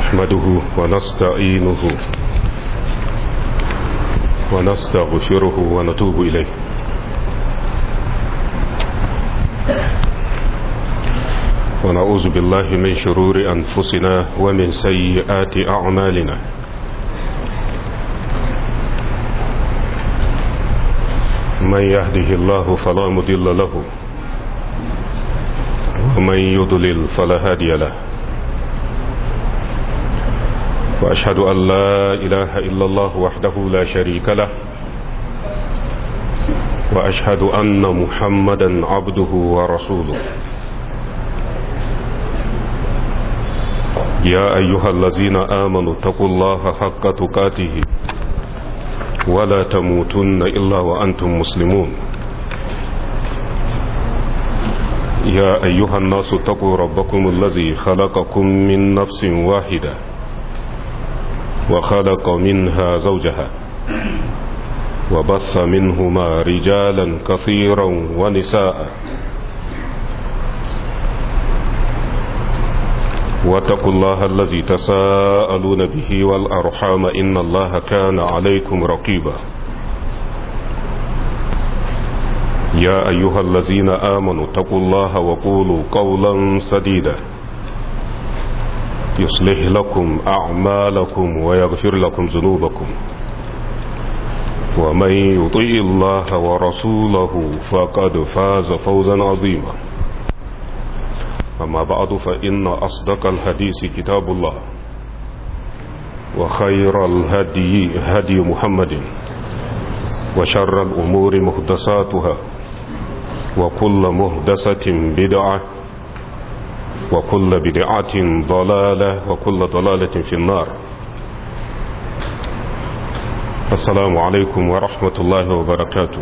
نحمده ونستعينه ونستغفره ونتوب إليه ونعوذ بالله من شرور أنفسنا ومن سيئات أعمالنا من يهده الله فلا مضل له ومن يضلل فلا هادي له وأشهد أن لا إله إلا الله وحده لا شريك له وأشهد أن محمدا عبده ورسوله يا أيها الذين آمنوا اتقوا الله حق تقاته ولا تموتن إلا وأنتم مسلمون يا أيها الناس اتقوا ربكم الذي خلقكم من نفس واحدة وخلق منها زوجها وبث منهما رجالا كثيرا ونساء واتقوا الله الذي تساءلون به والأرحام إن الله كان عليكم رقيبا يا أيها الذين آمنوا اتقوا الله وقولوا قولا سديدا يصلح لكم أعمالكم ويغفر لكم ذنوبكم ومن يطيع الله ورسوله فقد فاز فوزا عظيما أما بعد فإن أصدق الحديث كتاب الله وخير الهدي هدي محمد وشر الأمور محدثاتها وكل محدثة بدعة وكل بدعة ضلالة وكل ضلالة في النار السلام عليكم ورحمة الله وبركاته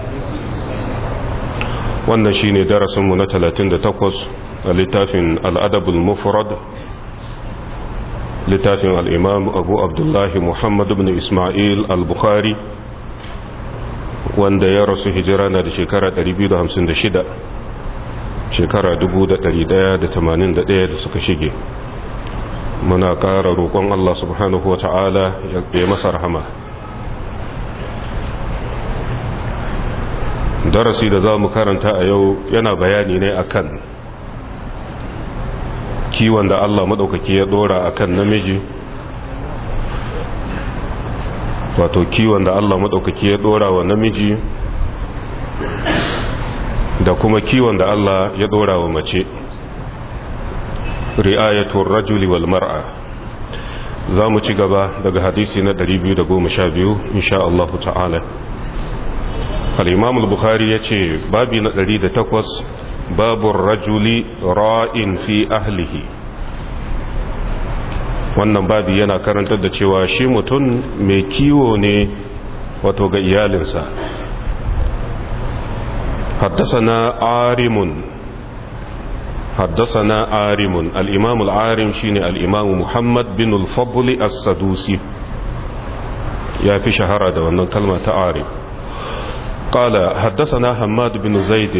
wannan shine darasinmu na 38 a littafin al'adabul mufrad littafin al'imam abu abdullahi muhammad ibn ismail al-bukhari wanda ya rasu hijira na da shekara 256 shekara 1181 da suka shige muna ƙara roƙon Allah subhanahu wa ta'ala ya masa rahama darasi da za mu karanta a yau yana bayani ne akan kiwon da Allah maɗaukaki ya ɗora akan namiji wato kiwon da Allah maɗaukaki ya ɗora wa namiji da kuma kiwon da Allah ya ɗora wa mace ri'ayatul rajuli wal mar'a za mu ci gaba daga hadisi na 212 insha Allah ta'ala al-imam al-bukhari yace babi na 108 babur rajuli ra'in fi ahlihi wannan babi yana karantar da cewa shi mutum mai kiwo ne wato ga iyalinsa حدثنا عارم الإمام العارم شيني الإمام محمد بن الفضل السدوسي يا في شهرة وأن كلمة عارم قال حدثنا حماد بن زيد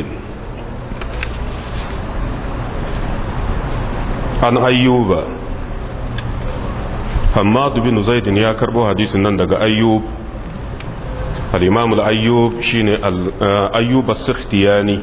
عن أيوب حماد بن زيد يا كربو حديث نندق أيوب الإمام الأيوب شيني أيوب السختياني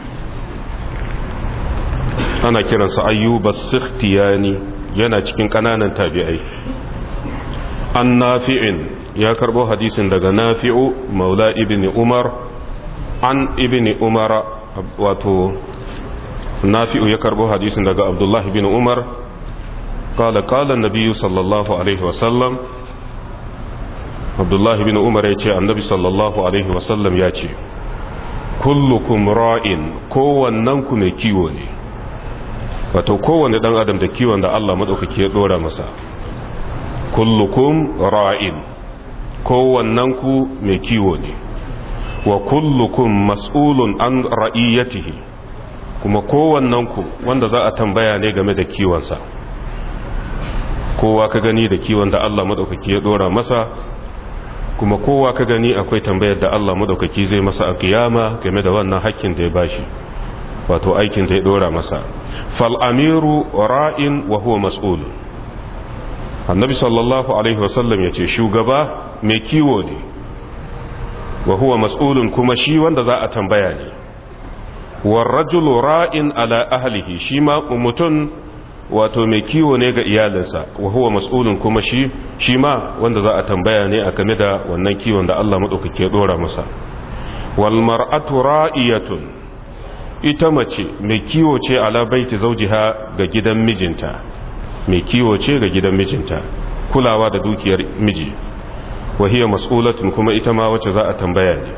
أنا كرنس أيوب السختياني yana cikin ƙananan tabi'ai an nafi'in ya karbo hadisin daga nafi'u maula ibn umar an ibn umar wato nafi'u ya karbo hadisin daga abdullahi ibn umar قال النبي صلى الله عليه وسلم abdullahi bin umar ya ce annabi sallallahu alaihi wasallam ya ce kullukum ra'in kowannenku mai kiwo ne wato kowanne dan adam da kiwon da Allah madaukaki ya dora masa kullukum ra'in kowannenku mai kiwo ne wa kullukum mas'ulun an ra'iyatihi kuma kowannenku wanda za a tambaya ne game da kiwonsa kowa ka gani da kiwon da Allah madaukaki ya dora masa kuma kowa ka gani akwai tambayar da Allah madaukaki zai masa a kiyama game da wannan hakkin da ya bashi wato aikin da ya dora masa fal amiru ra'in wa huwa mas'ul annabi sallallahu alaihi wasallam ya ce shugaba mai kiwo ne wa huwa mas'ulun kuma shi wanda za a tambaya ne warrajulu ra'in ala ahlihi shi ma mutum wato mai kiwo ne ga iyalinsa wa huwa mas'ulun kuma shi ma wanda za a tambaya ne a game da wannan kiwon da Allah madaukake dora masa wal mar'atu ra'iyatun ita mace mai kiwo ce ala baiti zawjiha ga gidan mijinta mai kiwo ce ga gidan mijinta kulawa da dukiyar miji wa hiya mas'ulatun kuma ita ma wacce za a tambaya ne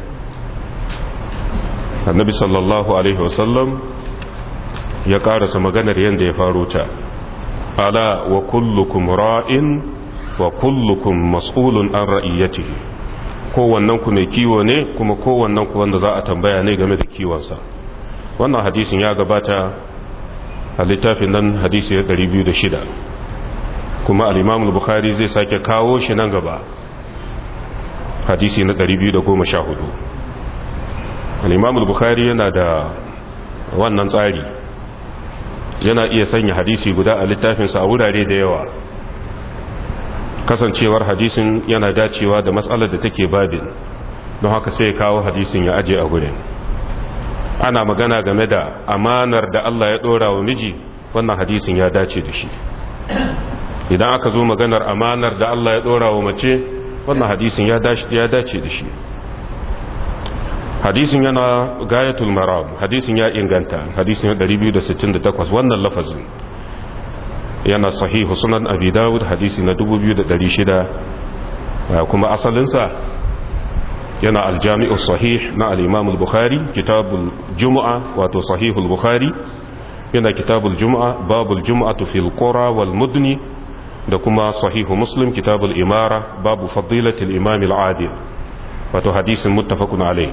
annabi sallallahu alaihi wasallam ya karasa maganar yadda ya faro ta ala wa kullukum ra'in wa kullukum mas'ulun an ra'iyatihi kowannen ku mai kiwo ne kuma kowannen ku wanda za a tambaya ne game da kiwonsa wannan hadisin ya gabata a littafin nan hadisi 206 kuma al-Imam al-Bukhari zai sake kawo shi nan gaba hadisi na 214 al-Imam al-Bukhari yana da wannan tsari yana iya sanya hadisi guda a littafinsa a wurare da yawa kasancewar hadisin yana dacewa da matsalar da take babin don haka sai ya kawo hadisin ya aje a gurin ana magana game da amanar da Allah ya dora wa miji wannan hadisin ya dace da shi idan aka zo maganar amanar da Allah ya dora wa mace wannan hadisin ya dace da shi hadisin yana gayatul maram hadisin ya inganta hadisin 268 wannan lafazin yana sahihu sunan abi dawud hadisi na 2600 kuma asalinsa yana aljami'u sahih na al-imam al-bukhari kitabul jumu'a wato sahihul bukhari yana kitabul jumu'a babul jumu'atu fil qura wal mudni da kuma sahihu muslim kitabul imara babu fadilatil imam al-adil wato hadisin muttafaqun alayh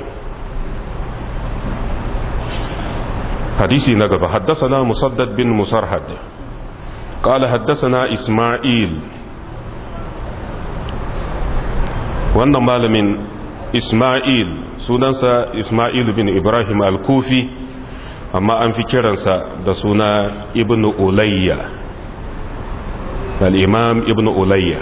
حديثي نقب حدثنا مسدد بن مسرهد قال حدثنا إسماعيل وأن مال من إسماعيل سننسى إسماعيل بن إبراهيم الكوفي أما أن في كرنسى دسونا ابن أولية الإمام ابن أولية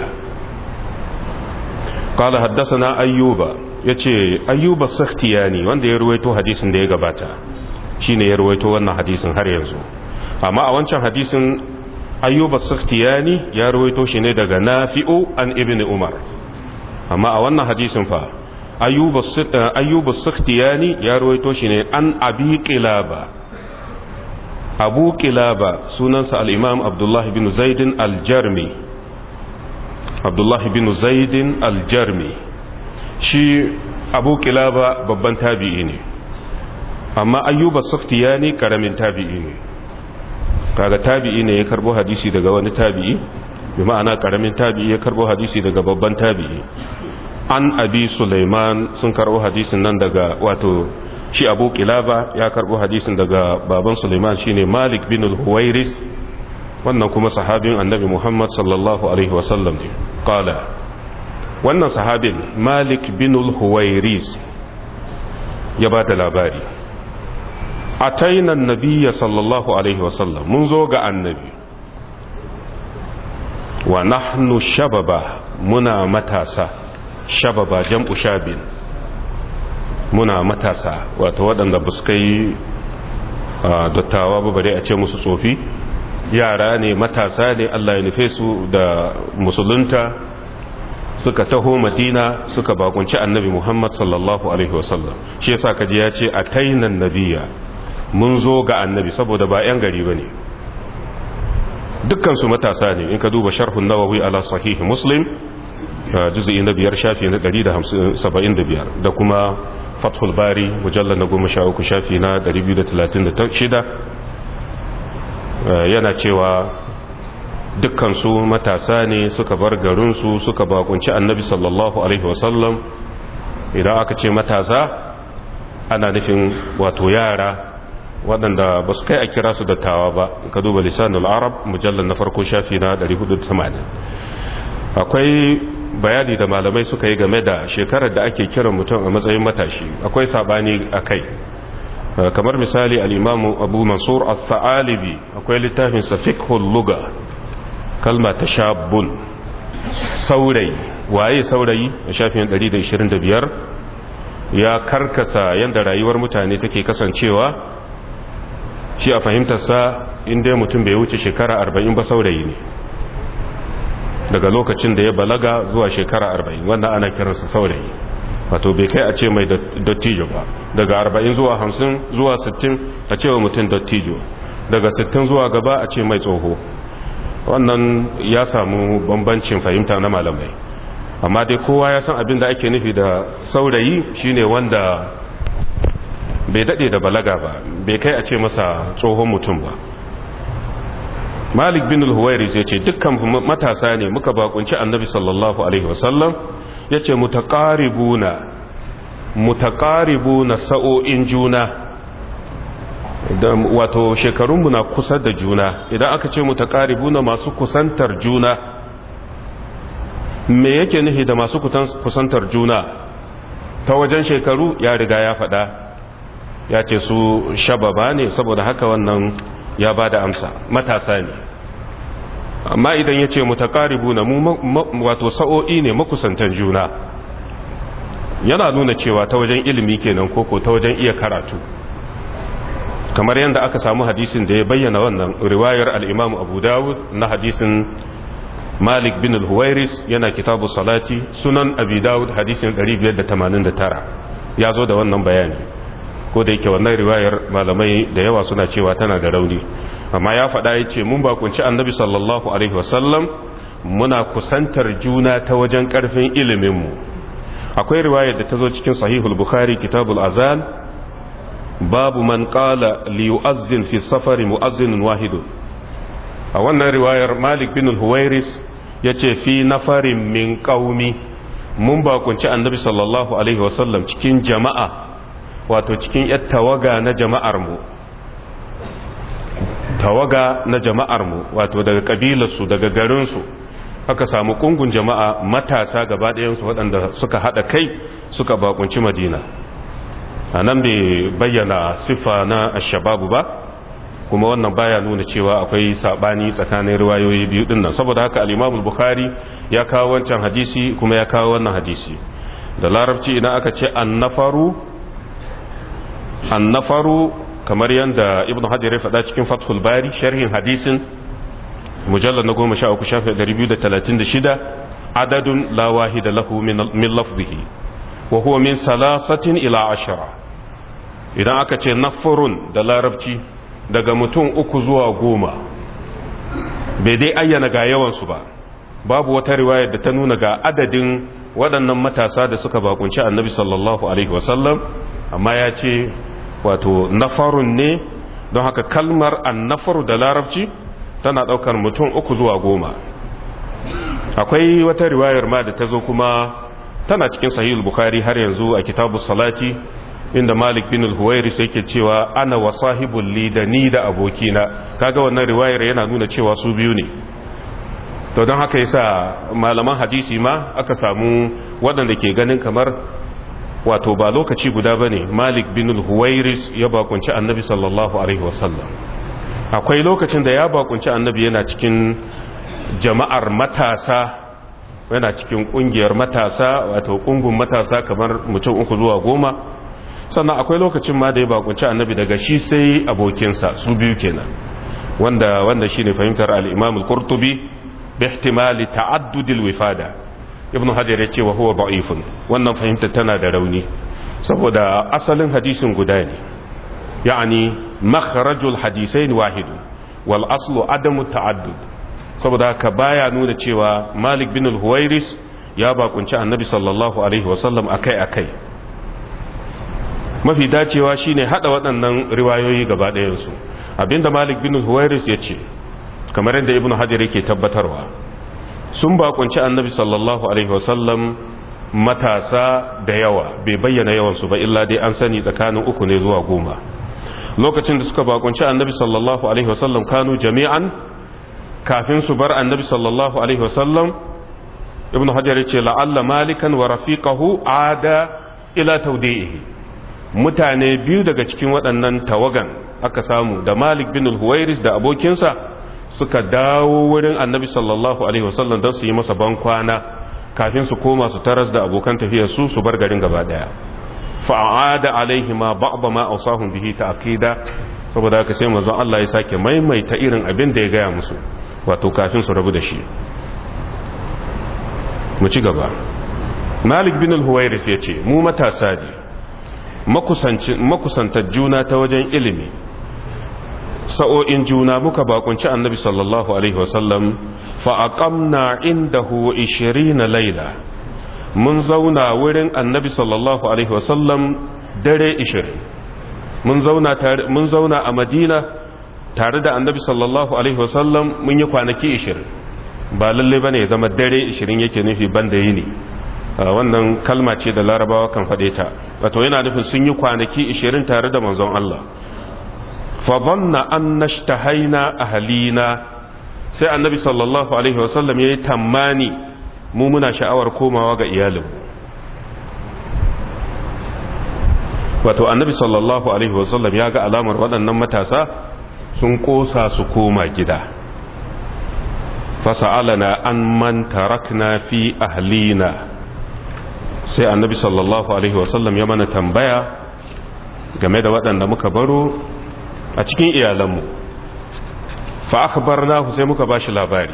قال حدثنا أيوب يتي أيوب السختياني وأن يرويته حديث ديغا باتا shine ya rawaito wannan hadisin har yanzu amma a wancan hadisin ayyub as-sakhtiyani ya rawaito shi ne daga nafi'u an ibn umar amma a wannan hadisin fa ayyub as-sakhtiyani ya rawaito shi ne an abi qilaba abu qilaba sunansa al-imam abdullah ibn zaid al-jarmi abdullah ibn zaid al-jarmi shi abu qilaba babban tabi'i ne amma ayyuba saftiyani karamin tabi'i ne kaga tabi'i ne ya karbo hadisi daga wani tabi'i bi ma'ana karamin tabi'i ya karbo hadisi daga babban tabi'i an abi sulaiman sun karbo hadisin nan daga wato shi abu kilaba ya karbo hadisin daga baban sulaiman shine malik bin al-huwairis wannan kuma sahabin annabi muhammad sallallahu alaihi wasallam ne qala wannan sahabin malik bin al-huwairis ya ba da labari ataina nabiyya sallallahu alaihi wasallam mun zo ga annabi wa nahnu shababa muna matasa shababa jam'u shabin muna matasa wato waɗanda ba su kai dattawa ba bare a ce musu tsofi yara ne matasa ne Allah ya nufe su da musulunta suka taho madina suka bakunci annabi muhammad sallallahu alaihi wasallam shi yasa kaji ya ce ataina nabiyya mun zo ga annabi saboda ba 'yan gari ba ne dukkansu matasa ne in ka duba sharhun nawawi ala sahihi muslim juzu'i na 5 shafi na 175 da kuma fathul bari mujallar na 13 shafi na 236 yana cewa dukkansu matasa ne suka bar garinsu suka bakunci annabi sallallahu alaihi wasallam idan aka ce matasa ana nufin wato yara waɗanda ba su kai a kira su dattawa ba ka duba lisanul arab mujallar na farko shafi na 480 akwai bayani da malamai suka yi game da shekarar da ake kiran mutum a matsayin matashi akwai sabani a kai kamar misali al-imamu abu mansur al-tha'alibi akwai littafin sa fiqhul lugha kalma ta shabun saurayi. Waye saurayi? A shafin 125 ya karkasa yadda rayuwar mutane take kasancewa. Shi a fahimtarsa inda mutum bai wuce shekara 40 ba saurayi ne, daga lokacin da ya balaga zuwa shekara 40 wannan ana kiransa saurayi. Wato bai kai a ce mai dattijo ba. Daga 40 zuwa 50 zuwa 60 a ce wa mutum dattijo, daga 60 zuwa gaba a ce mai tsoho. Wannan ya samu bambancin fahimta na malamai, amma dai kowa ya san abin da ake nufi da saurayi shine wanda bai dade da balaga ba, bai kai a ce masa tsohon mutum ba. Malik bin al-Huwairis yace dukkan matasa ne muka bakunci Annabi sallallahu alaihi wasallam, yace mutaqaribuna sa'o'in juna, wato shekarunmu na kusa da juna. Idan aka ce mutaqaribuna masu kusantar juna, me yake nufi da masu kusantar juna? Ta wajen shekaru ya riga ya faɗa, ya ce su shababa ne, saboda haka wannan ya ba da amsa, matasa ne. Amma idan ya ce mutaqaribuna wato sa'o'i ne makusantan juna, yana nuna cewa ta wajen ilimi kenan koko ta wajen iya karatu, kamar yadda aka samu hadisin da ya bayyana wannan. Riwayar al-Imam Abu Dawud na hadisin Malik bin al-Huwairis yana kitabu salati, sunan Abi Dawud hadisin 589 ya zo da wannan bayani. Ko da yake wannan riwayar malamai da yawa suna cewa tana da rauni, amma ya faɗa ya ce mun bakunci Annabi sallallahu alaihi wasallam muna kusantar juna ta wajen ƙarfin iliminmu. Akwai riwayar da ta zo cikin sahihul Bukhari kitabul azan, babu man qala li yu'azzin fi safari mu'azzinun wahidun. A wannan riwayar Malik bin al-Huwairis yace fi nafarin min qaumi, mun bakunci Annabi sallallahu alaihi wasallam cikin jama'a, wato cikin yar tawaga na jama'ar mu, wato daga kabilarsu, daga garinsu aka samu kungun jama'a matasa gaba ɗayansu waɗanda suka haɗa kai suka bakunci Madina. A nan bai bayyana siffa na ashababu ba, kuma wannan baya nuna cewa akwai sabani tsakanin riwayoyi biyu din nan. Saboda haka al-Imam al-Bukhari ya kawo wancan hadisi kuma ya kawo wannan hadisi. Da larabci idan aka ce annafaru kamar yanda Ibn Hajar ya faɗa cikin Fathul Bari sharhin hadisin mujallad na 13 shafi 236, adadun la wahida lahu min lafzihi wa huwa min 3 ila 10. Idan aka ce nafarun da larabci daga mutum 3 zuwa 10, bai dai ayyana ga yawansu ba. Babu wata riwayar da ta nuna ga adadin waɗannan matasa da suka bakunci Annabi sallallahu alaihi wasallam, amma ya ce wato nafarun ne, don haka kalmar annafaru da larabci tana ɗaukar mutum 3 zuwa 10. Akwai wata riwayar ma da ta zo kuma tana cikin sahihul Bukhari har yanzu a kitabus salati, inda Malik bin al-Huwairis yake cewa ana wa sahibul li da ni da abokina. Kaga wannan riwayar yana nuna cewa su biyu ne. To don haka yasa malaman hadisi ma aka samu waɗanda ke ganin kamar wato ba lokaci guda bane Malik bin al-Huwairis ya bakunci Annabi sallallahu alaihi wasallam. Akwai lokacin da ya bakunci Annabi yana cikin jama'ar matasa, yana cikin kungiyar matasa, wato kungun matasa kamar mutum 3 zuwa 10. Sannan akwai lokacin ma da ya bakunci Annabi daga shi sai abokinsa, su biyu kenan, wanda shine fahimtar al-Imam al-Qurtubi bi ihtimali ta'addud al-wifada. Ibn Hajar ya ce wa huwa da'ifun, wannan fahimta tana da rauni saboda asalin hadisin guda ne, yani makharajul hadisain wahidun wal aslu adamu ta'addud. Saboda haka baya nuna cewa Malik bin al-Huwairis ya bakunci Annabi sallallahu alaihi wasallam akai-akai. Mafi dacewa shine hada waɗannan riwayoyi gaba ɗayan su. Abinda Malik bin al-Huwairis ya ce, kamar yadda Ibn Hajar yake tabbatarwa, sun bakunci Annabi sallallahu alaihi wasallam matasa da yawa, bai bayyana yawansu ba, illa dai an sani tsakanin 3 ne zuwa 10. Lokacin da suka bakunci Annabi sallallahu alaihi wasallam kanu jami'an, kafin su bar Annabi sallallahu alaihi wasallam, Ibn Hajar ya ce la'alla Malikan wa rafiqahu ada ila tawdi'ihi. Mutane biyu daga cikin waɗannan tawagan aka samu da Malik bin al-Huwairis da abokinsa suka dawo wurin annabi sallallahu alaihi wasallam don su yi masa ban kwana kafin su koma su taras da abokan tafiyar su bar garin gaba daya fa'ada alaihi ma ba'da ma awsahum bihi ta'qida saboda haka sai manzon Allah ya sake maimaita irin abin da ya gaya musu wato kafin su rabu da shi. mu ci gaba. Malik bin al-Huwairis ya ce mu matasa ne makusantar juna ta wajen ilimi, sa'o'in juna muka bakunci annabi sallallahu alaihi wasallam fa aqamna indahu 20 laila, mun zauna wurin annabi sallallahu alaihi wasallam dare 20. mun zauna a Madina tare da annabi sallallahu alaihi wasallam mun yi kwanaki 20. ba lalle bane ya zama dare 20 yake nufi banda yini, wannan kalma ce da larabawa kan faɗe ta, wato yana nufin sun yi kwanaki 20 tare da manzon Allah. fa dhanna an nashtahaina ahlina, sai annabi sallallahu alaihi wasallam yayi tammani mu muna sha'awar komawa ga iyalin, wato annabi sallallahu alaihi wasallam ya ga alamar waɗannan matasa sun kosa su koma gida. fasa'alana an man tarakna fi ahlina, sai annabi sallallahu alaihi wasallam ya mana tambaya game da waɗanda muka baro a cikin iyalanmu. fa akhbarnahu, sai muka bashi labari.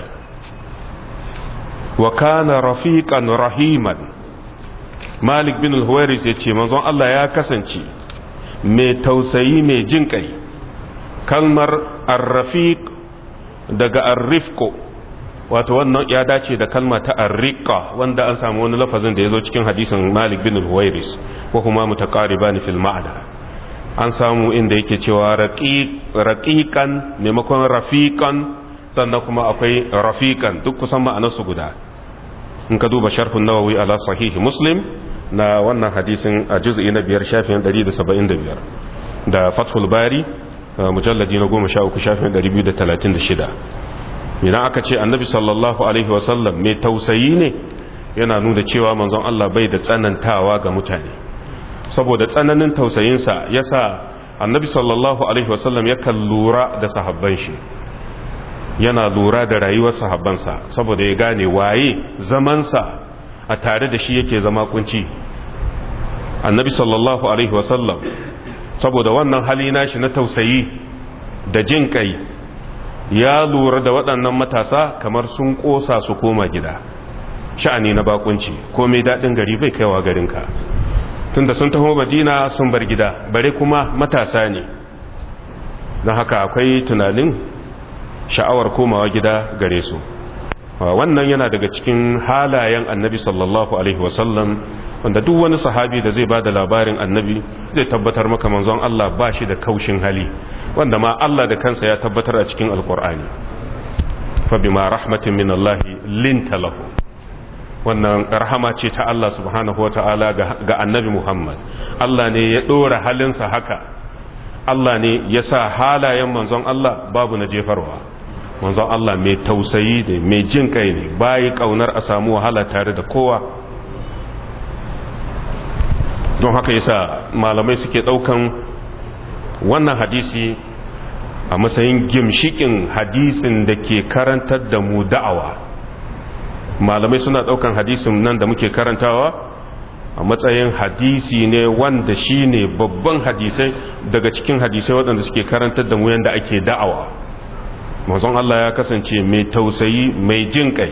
wa kana rafiqan rahiman, Malik bin al-Huwairis ya ce manzon Allah ya kasance mai tausayi mai jin kai. kalmar ar-rafiq daga ar-rifqu, wato wannan ya dace da kalma ta ar-riqa wanda an samu wani lafazin da yazo cikin hadisin Malik bin al-Huwairis wa huma mutaqariban fil ma'na. an samu inda yake cewa raqiqan maimakon rafiqan, sannan kuma akwai rafiqan, duk kusan ma'anarsu guda. in ka duba sharhun Nawawi ala sahih Muslim na wannan hadisin a juz'i na 5 shafin 175 da Fathul Bari mujalladi na 13 shafin 236. idan aka ce annabi sallallahu alaihi wasallam mai tausayi ne, yana nuna cewa manzon Allah bai da tsanantawa ga mutane. saboda tsananin tausayinsa yasa annabi sallallahu alaihi wasallam yakan lura da sahabban shi, yana lura da rayuwar sahabbansa saboda ya gane waye zamansa a tare da shi yake zama kunci. annabi sallallahu alaihi wasallam saboda wannan hali nashi na tausayi da jin kai ya lura da waɗannan matasa kamar sun ƙosa su koma gida. sha'ani na bakunci komai daɗin gari bai kaiwa garinka, tunda sun taho Madina sun bar gida, bare kuma matasa ne, don haka akwai tunanin sha'awar komawa gida gare su. wannan yana daga cikin halayen annabi sallallahu alaihi wasallam, wanda duk wani sahabi da zai ba da labarin annabi zai tabbatar maka manzon Allah ba shi da kaushin hali, wanda ma Allah da kansa ya tabbatar a cikin alkur'ani. fa bima rahmatin min Allah linta lahu, wannan rahama ce ta Allah subhanahu wataala ga annabi Muhammad. Allah ne ya dora halinsa haka, Allah ne ya sa halayen manzon Allah babu na jefarwa. manzon Allah mai tausayi ne, mai jin kai ne, bayi kaunar a samu wahala tare da kowa. don haka yasa malamai suke daukan wannan hadisi a matsayin gimshikin hadisin da ke karantar da mu da'awa. malamai suna daukan hadisin nan da muke karantawa a matsayin hadisi ne wanda shine babban hadisai daga cikin hadisai waɗanda suke karantar da mu yanda ake da'awa. manzon Allah ya kasance mai tausayi mai jin kai.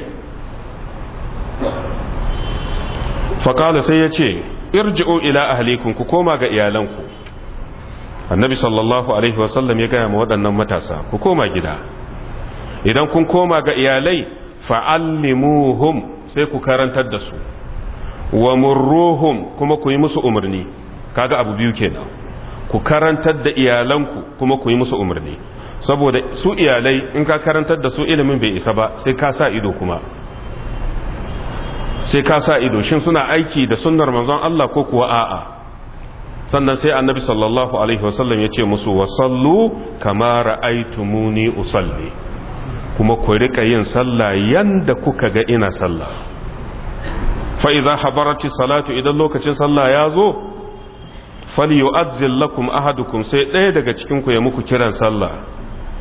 faƙala sai ya ce irji'u ila ahlikum, ku koma ga iyalanku. annabi sallallahu alaihi wasallam ya gaya ma waɗannan matasa ku koma gida, idan kun koma ga iyalai fa'allimuhum, sai ku karantar da su, wa murruhum, kuma ku yi musu umarni. kaga abu biyu kenan, ku karantar da iyalanku kuma ku yi musu umarni. saboda su iyalai in ka karantar da su ilimin bai isa ba, sai ka sa ido kuma, sai ka sa ido shin suna aiki da sunnar manzon Allah ko kuwa a'a. sannan sai annabi sallallahu alaihi wasallam ya ce musu wasallu kama ra'aytumuni usalli, kuma ku rika yin sallah yanda kuka ga ina sallah. fa idza habarati salatu, idan lokacin sallah ya zo, falyu'azzil lakum ahadukum, sai ɗaya daga cikin ku ya muku kiran sallah.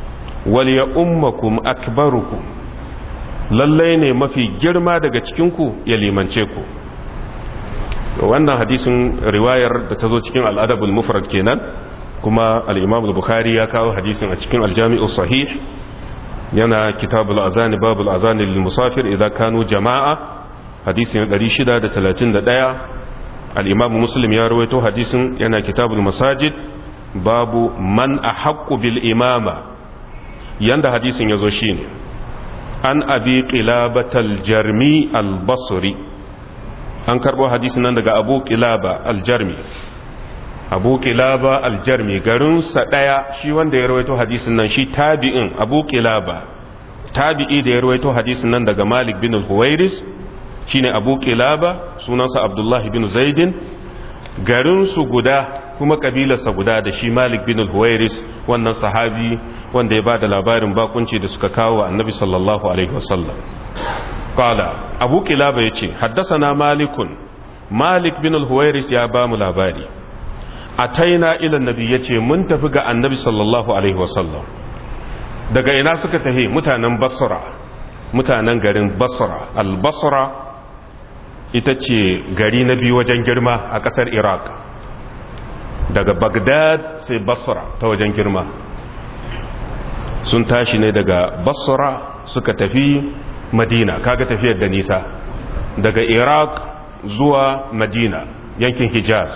wal ya ummakum akbarukum, lallai ne mafi girma daga cikinku ya limance ku. Wannan hadisin riwayar da ta zo cikin al'adabul mufrad kenan, kuma al-imam al-bukhari ya kawo hadisin a cikin al-jami'u sahih, yana kitabul azani babul azani lil musafir idan kanu jama'a, hadisin 631. al-imam muslim ya rawaito hadisin yana kitabul masajid babu man ahaqqu bil imama. yanda hadisin yazo shine an abi qilabatal jarmi al-basri, an karbo hadisin nan daga abu qilaba al-jarmi. abu qilaba al-jarmi garinsa daya, shi wanda ya rawaito hadisin nan shi tabi'in abu qilaba, tabi'i da ya rawaito hadisin nan daga malik bin al-huwairis shine abu qilaba, sunansa abdullahi bin zaidin, garinsu guda kuma kabilarsa guda da shi malik bin al-huwairis, wannan sahabi wanda ya ba da labarin bakunci da suka kawo wa annabi sallallahu alaihi wasallam. qala abu qilaba yace haddathana malikun, malik bin al-huwairis ya ba mu labari, ataina ila annabi yace mun tafi ga annabi sallallahu alaihi wasallam. daga ina suka tafi? mutanen basra, mutanen garin basra. al-basra ita ce gari na biyu wajen girma a kasar iraq, daga bagdad sai basra ta wajen girma. sun tashi ne daga basra suka tafi madina, kaga tafiyar da nisa, daga iraq zuwa madina yankin hijaz.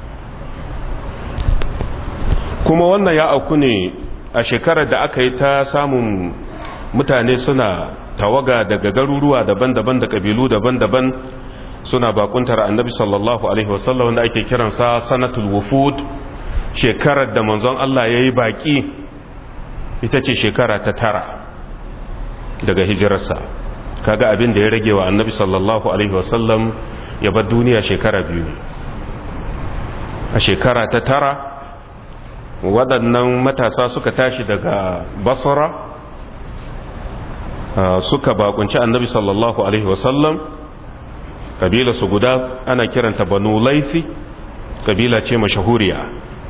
kuma wannan ya auku ne a shekarar da aka yi ta samun mutane suna tawaga daga garuruwa daban-daban da kabilu daban-daban suna bakuntar annabi sallallahu alaihi wasallam, wanda ake kiransa sanatul wufud. shekarar da manzon Allah ya yi baki ita ce shekara ta 9 daga hijirarsa. kaga abin da ya rage wa annabi sallallahu alaihi wasallam ya bar duniya shekara 2 ne. a shekara ta 9 waɗannan matasa suka tashi daga basra, suka bakunci annabi sallallahu alaihi wasallam. kabila su guda ana kiranta banu laifi, kabila ce mashahuriya.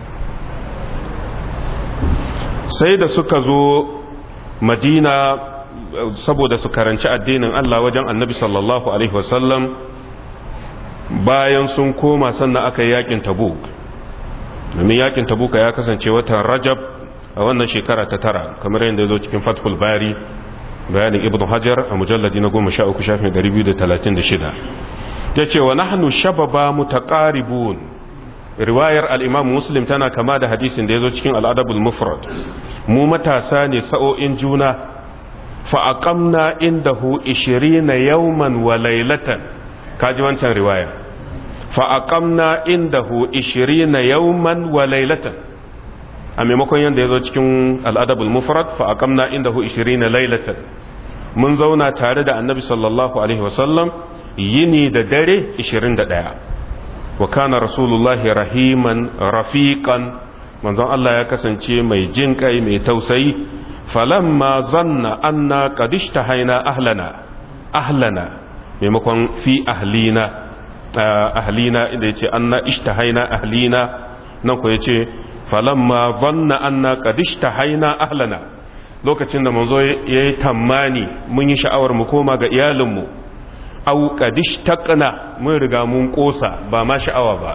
sai da suka zo madina saboda su karanci addinin Allah wajen annabi sallallahu alaihi wasallam, bayan sun koma sannan aka yi yakin tabuk. domin yakin tabuka ya kasance watan rajab a wannan shekara ta 9, kamar yadda ya zo cikin fathul bari, bayanin ibn hajar a mujalladi na 13 shafin 236. ya ce wa nahnu shababa mutaqaribun. riwayar al-imam muslim tana kama da hadisin da ya zo cikin al-adabul mufrad. mu matasa ne sa'o'in juna. fa aqamna indahu 20 yawman wa laylatan, kaji wancan riwaya. fa aqamna indahu 20 yawman wa laylatan, a maimakon yanda ya zo cikin al-adabul mufrad fa aqamna indahu 20 laylatan. mun zauna tare da annabi sallallahu alaihi wasallam yini da dare 21. wa kana rasulullahi rahiman rafiqan, manzon Allah ya kasance mai jin kai mai tausayi. falamma zanna anna qad ishtahaina ahlana maimakon fi ahlina inda yace anna ishtahaina ahlina, nan ko yace falamma zanna anna qad ishtahaina ahlana, lokacin da manzo yayi tammani mun yi sha'awar mu koma ga iyalinmu. au qadish taqna, mun riga mun kosa, ba ma sha'awa ba.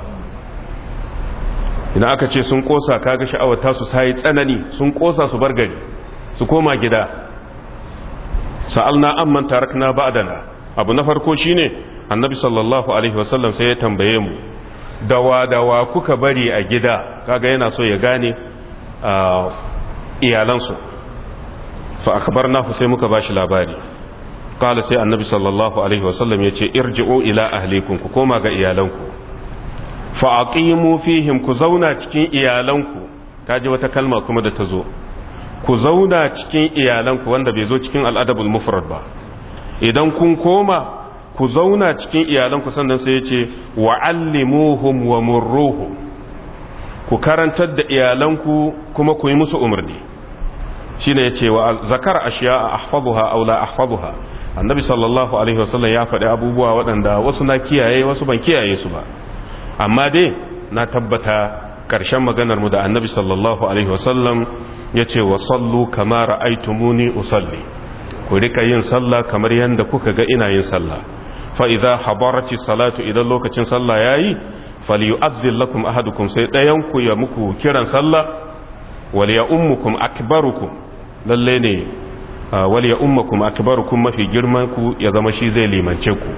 idan aka ce sun kosa, kaga sha'awar ta su sai tsanani, sun kosa su bar gari su koma gida. sa'alna amman tarakna ba'dana, abu na farko shine annabi sallallahu alaihi wasallam sai ya tambaye mu dawa kuka bari a gida, kaga yana so ya gane iyalansu. fa akhbarnahu, sai muka bashi labari. qala sai annabi sallallahu alaihi wasallam yace irji'u ila ahlikum, ku koma ga iyalanku. fa aqimu fihim, ku zauna cikin iyalanku. kaji wata kalma kuma da ta zo, ku zauna cikin iyalanku, wanda bai zo cikin al'adabul mufrad ba. idan kun koma ku zauna cikin iyalanku, sannan sai yace wa'allimuhum wa murruhum, ku karantar da iyalanku kuma ku yi musu umarni. shine yace wa zakar ashiya ahfazuha aw la ahfazuha. annabi sallallahu alaihi wasallam ya faɗi abubuwa waɗanda wasu na kiyaye wasu ban kiyaye su ba, amma dai na tabbata ƙarshen maganar mu da annabi sallallahu alaihi wasallam ya ce wa sallu kama ra'aytumuni usalli, ku rika yin sallah kamar yadda kuka ga ina yin sallah. fa idza habarati salatu, idan lokacin sallah yayi falyu'azzil lakum ahadukum, sai ɗayan ku ya muku kiran sallah, wal ya ummukum akbarukum, lalle ne wal ya ummukum akbarukum, mafi girman ku ya zama shi zai limance ku.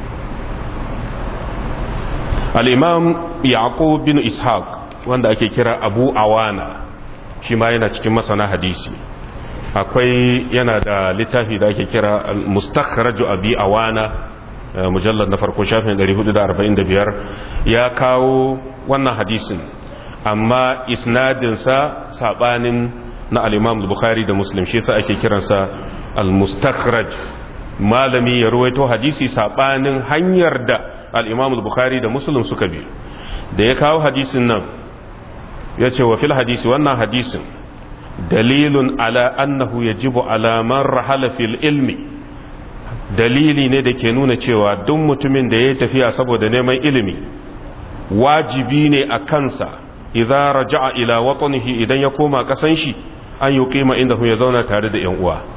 al-imam yaqub bin ishaq wanda ake kira abu awana, shi ma yana cikin masana hadisi. akwai yana da littafi da ake kira al-mustakhraj abi awana, mujallad na farko shafin 445, ya kawo wannan hadisin, amma isnadinsa sabanin na al-imam al-bukhari da muslim, shi yasa ake kiransa al-mustakhraj. malami ya ruwaito hadisi sabanin hanyar da al-imam al-bukhari da muslim suka bi. da ya kawo hadisin nan ya ce wa fil hadisi, wannan hadisin dalilun ala annahu yajibu ala man rahala fil ilmi, dalili ne da ke nuna cewa duk mutumin da ya tafiya saboda neman ilimi wajibi ne a kansa idza raja'a ila watanihi, idan ya koma kasan shi, an yuqima indahu, ya zauna tare da yan uwa.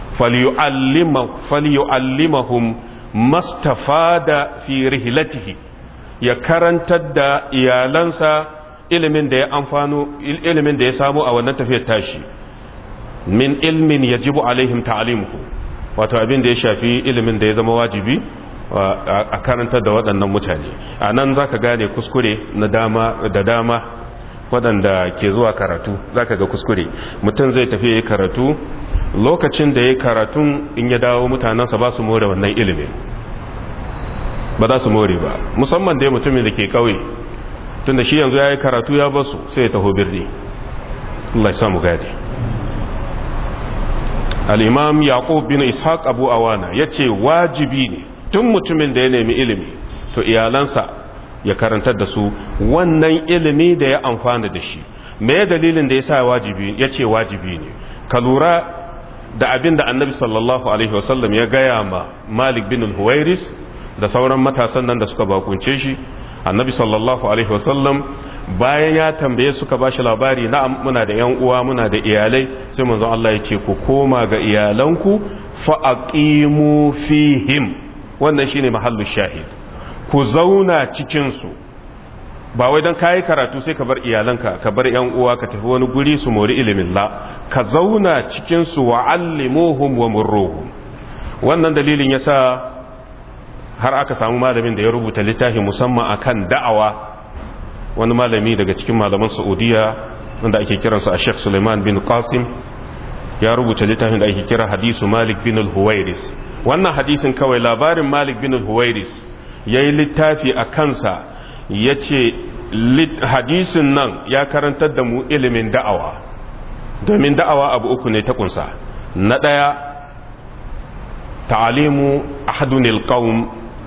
falyu'allimahum mastafada fi rihlatihi, ya karantar da iyalansa ilimin da ya amfano, ilimin da ya samu a wannan tafiyar tashi. min ilmin yajibu alaihim ta'limuhu, wato abin da ya shafi ilimin da ya zama wajibi a karantar da waɗannan mutane. a nan za ka gane kuskure da dama waɗanda ke zuwa karatu, za ka ga kuskure. mutum zai tafi ya yi karatu, lokacin da ya yi karatun in ya dawo mutanensa ba su more wannan ilimin, ba za su more ba, musamman dai mutumin da ke ƙauye, tun da shi yanzu ya yi karatu ya basu, sai ya taho birni. Allah ya samu gadi. al-imam yaqub bin ishaq abu awana ya ce wajibi ne tun mutumin da ya nemi ilimi to iyalansa ya karantar da su wannan ilimi da ya amfana da shi. me dalilin da ya sa wajibi, ya ce wajibi ne? ka lura da abin da annabi sallallahu alaihi wasallam ya gaya ma malik bin al-huwairis da sauran matasan nan da suka bakunce shi. annabi sallallahu alaihi wasallam bayan ya tambaye suka ba shi labari, na'am muna da yan uwa, muna da iyalai, sai manzon Allah ya ce ku koma ga iyalanku fa aqimu fihim, wannan shine mahallu shahid, ku zauna cikin su. ba wai dan kai karatu sai ka bar iyalanka, ka bar yan uwa, ka tafi wani guri su mori ilimin la, ka zauna cikin su wa allimuhum wa murruhum. wannan dalilin yasa har aka samu malamin da ya rubuta littafi musamman akan da'awa, wani malami daga cikin malaman Saudiya wanda ake kiransa a Sheikh Suleiman bin Qasim, ya rubuta littafin da ake kira hadisu Malik bin al-Huwairis. wannan hadisin kawai, labarin Malik bin al-Huwairis, yayi littafi a kansa, yace hadisin nan ya karantar da mu ilimin da'awa, domin da'awa abu uku ne ta kunsa. na daya ta'alimu ahadunil qaum,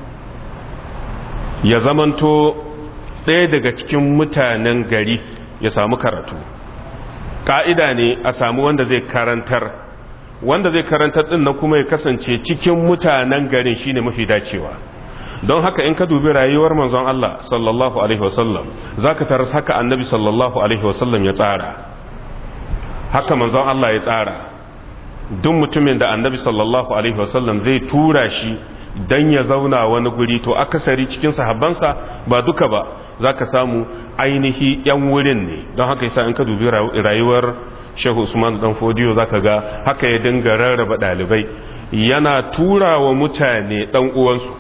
ya zamanto ɗaya daga cikin mutanen gari ya samu karatu. ƙa'ida ne a samu wanda zai karantar ɗin na kuma ya kasance cikin mutanen garin shine mafi dacewa. don haka in ka dubi rayuwar manzon Allah sallallahu alaihi wasallam, zaka taras haka annabi sallallahu alaihi wasallam ya tsara, haka manzon Allah ya tsara. duk mutumin da annabi sallallahu alaihi wasallam zai tura shi dan ya zauna wani guri, to akasari cikin sahabbansa, ba duka ba, zaka samu ainihi yan wurin ne. don haka yasa in ka dubi rayuwar Sheikh Usman dan Fodiyo, zaka ga haka ya dinga rarraba dalibai, yana tura wa mutane dan uwansu,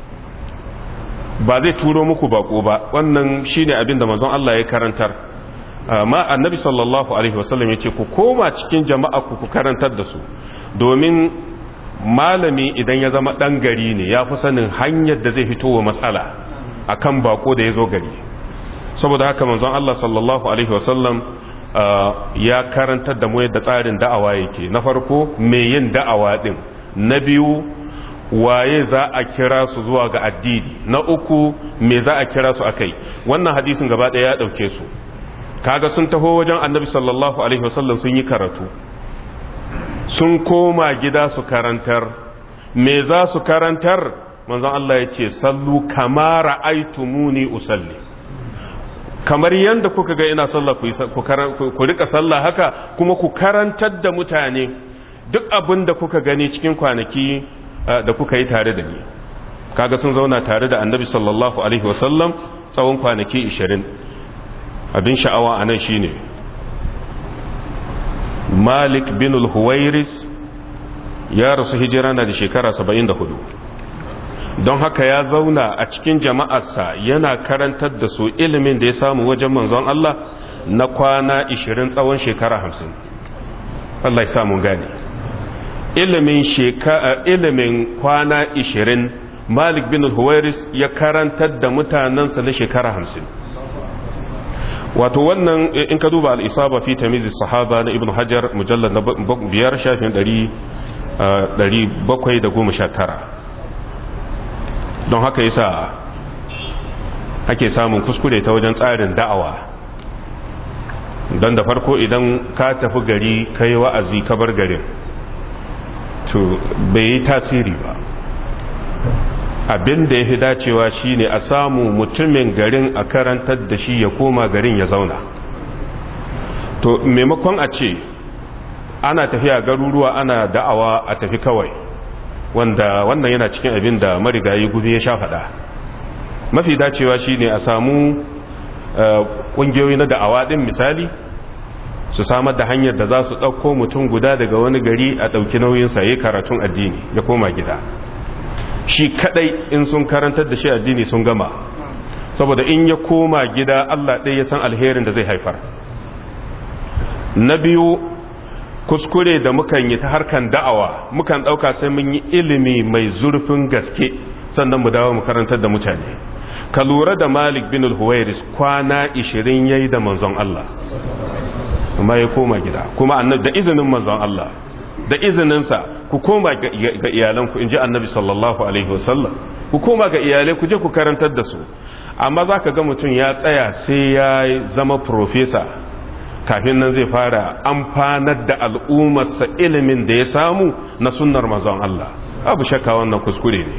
ba zai turo muku bako ba. wannan shine abin da manzon Allah ya karantar. amma annabi sallallahu alaihi wasallam yace ku koma cikin jama'a ku karantar da su, domin malami idan ya zama dan gari ne ya fi sanin hanyar da zai fito wa matsala akan bako da ya zo gari. saboda haka manzon Allah sallallahu alaihi wasallam ya karantar da mu yadda tsarin da'awa yake. na farko me yin da'awa din, na biyu waye za a kira su zuwa ga addini, na uku me za a kira su akai. wannan hadisin gaba ɗaya ya ɗauke su. kaga sun taho wajen annabi sallallahu alaihi wasallam, sun yi karatu, sun koma gida su karantar. me za su karantar? manzon Allah ya ce sallu kama ra'aytumuni usalli, kamar yadda kuka ga ina sallah ku rika sallah haka kuma ku karantar da mutane duk abin da kuka gani cikin kwanaki da kuka yi tare da ni. Kaga sun zauna tare da annabi sallallahu alaihi wasallam tsawon kwanaki 20. Abin sha'awa a nan shine Malik bin al-Huwairis ya rasu hijira na da shekara 74, don haka ya zauna a cikin jama'arsa yana karantar da su ilimin da ya samu wajen manzon Allah na kwana 20 tsawon shekara 50. Allah ya samu gane ilimin kwana 20 Malik bin al-Huwairis ya karantar da mutanensa na shekara 50. wato wannan in ka duba al-isaba fi tamyiz as-sahaba na Ibn Hajar mujallad na 5 shafin 719. don haka yasa ake samun kuskure ta wajen tsarin da'awa. don da farko idan ka tafi gari kai wa'azi ka bar garin to bai yi tasiri ba. abin da ya fi dacewa shine a samu mutumin garin a karantar da shi ya koma garin ya zauna. to maimakon a ce ana tafiya garuruwa ana da'awa a tafi kawai, wanda wannan yana cikin abin da marigayi gudu ya sha faɗa. mafi dacewa shine a samu ƙungiyoyi na da'awa ɗin misali su samar da hanyar da za su ɗauko mutum guda daga wani gari a ɗauki nauyinsa ya karatun addini ya koma gida. shi kadai in sun karantar da shi addini sun gama, saboda in ya koma gida Allah ɗaya ya san alherin da zai haifar. na biyu, kuskure da mukan yi ta harkan da'awa mukan ɗauka sai mun yi ilimi mai zurfin gaske sannan mu dawo mu karantar da mutane. ka lura da Malik bin al-Huwairis kwana 20 yayi da manzon Allah amma ya koma gida, kuma annabi da izinin manzon Allah da izininsa ku koma ga iyalanku, in ji annabi sallallahu alaihi wasallam, ku koma ga iyalai ku je ku karantar da su. amma za ka ga mutum ya tsaya sai ya zama profesa kafin nan zai fara amfanar da al'ummarsa ilimin da ya samu na sunnar manzon Allah. abu shakka wannan kuskure ne.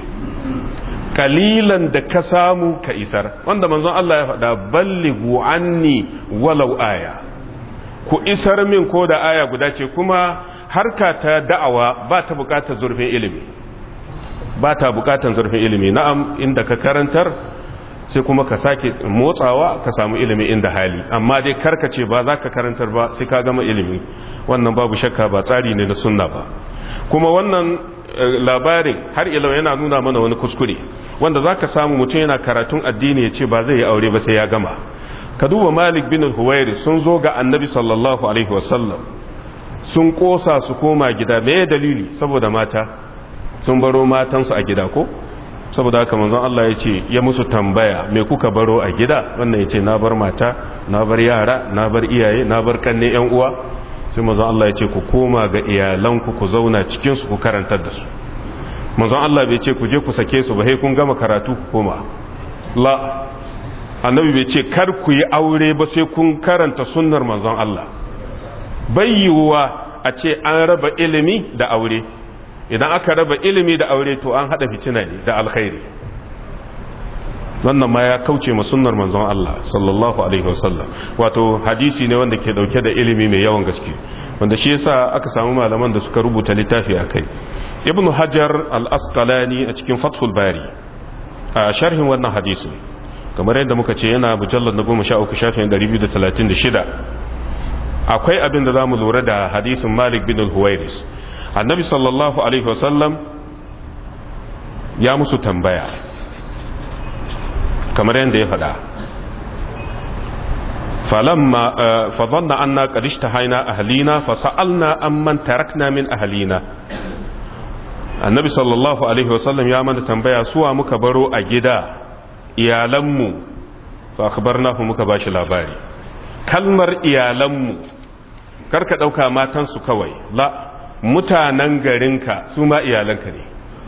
kalilan da ka samu ka isar, wanda manzon Allah ya faɗa ballighu anni walau aya, ku isar min ko da aya guda ce. kuma harka ta da'awa ba ta bukatar zurfin ilimi, ba ta bukatar zurfin ilimi. na'am, inda ka karantar sai kuma ka sake motsawa ka samu ilimi inda hali, amma dai karkace ba za ka karantar ba sai ka gama ilimi. wannan babu shakka ba tsari ne na sunna ba. kuma wannan labarin har ila yana nuna mana wani kuskure wanda za ka samu mutum yana karatun addini ya ce ba zai yi aure ba sai ya gama. ka duba Malik bin al-Huwairi sun zo ga annabi sallallahu alaihi wasallam sun kosa su koma gida. me dalili? saboda mata sun baro matansu a gida ko. saboda haka manzon Allah ya ce ya musu tambaya me kuka baro a gida? wannan ya ce na bar mata, na bar yara, na bar iyaye, na bar kanne yan uwa. sai manzon Allah ya ce ku koma ga iyalanku ku zauna cikin su ku karantar da su. manzon Allah bai ce ku je ku sake su ba sai kun gama karatu ku koma. la, annabi bai ce kar ku yi aure ba sai kun karanta sunnar manzon Allah. bai yiwuwa a ce an raba ilimi da aure. idan aka raba ilimi da aure to an hada fitina ne da alkhairi. wannan ma ya kauce ma sunnar manzon Allah sallallahu alaihi wasallam. wato hadisi ne wanda ke dauke da ilimi mai yawan gaske, wanda shi yasa aka samu malaman da suka rubuta littafi akai. ibnu hajar al-asqalani a cikin fathul bari a sharhin wannan hadisi, kamar yadda muka ce yana mujallad na 13 shafin 236. akwai abin da zamu lura da hadisin Malik bin al-Huwairis. annabi sallallahu alaihi wasallam ya musu tambaya kamar yadda ya faɗa. falamma fadhanna anna qad ishtahaina ahlina fasa'alna amman tarakna min ahlina. annabi sallallahu alaihi wasallam ya mana tambaya suwa muka baro a gida, iyalanmu. fa akhbarnahu, muka bashi labari. kalmar iyalanmu karka dauka matansu kawai, la, mutanen garinka su ma iyalanka ne.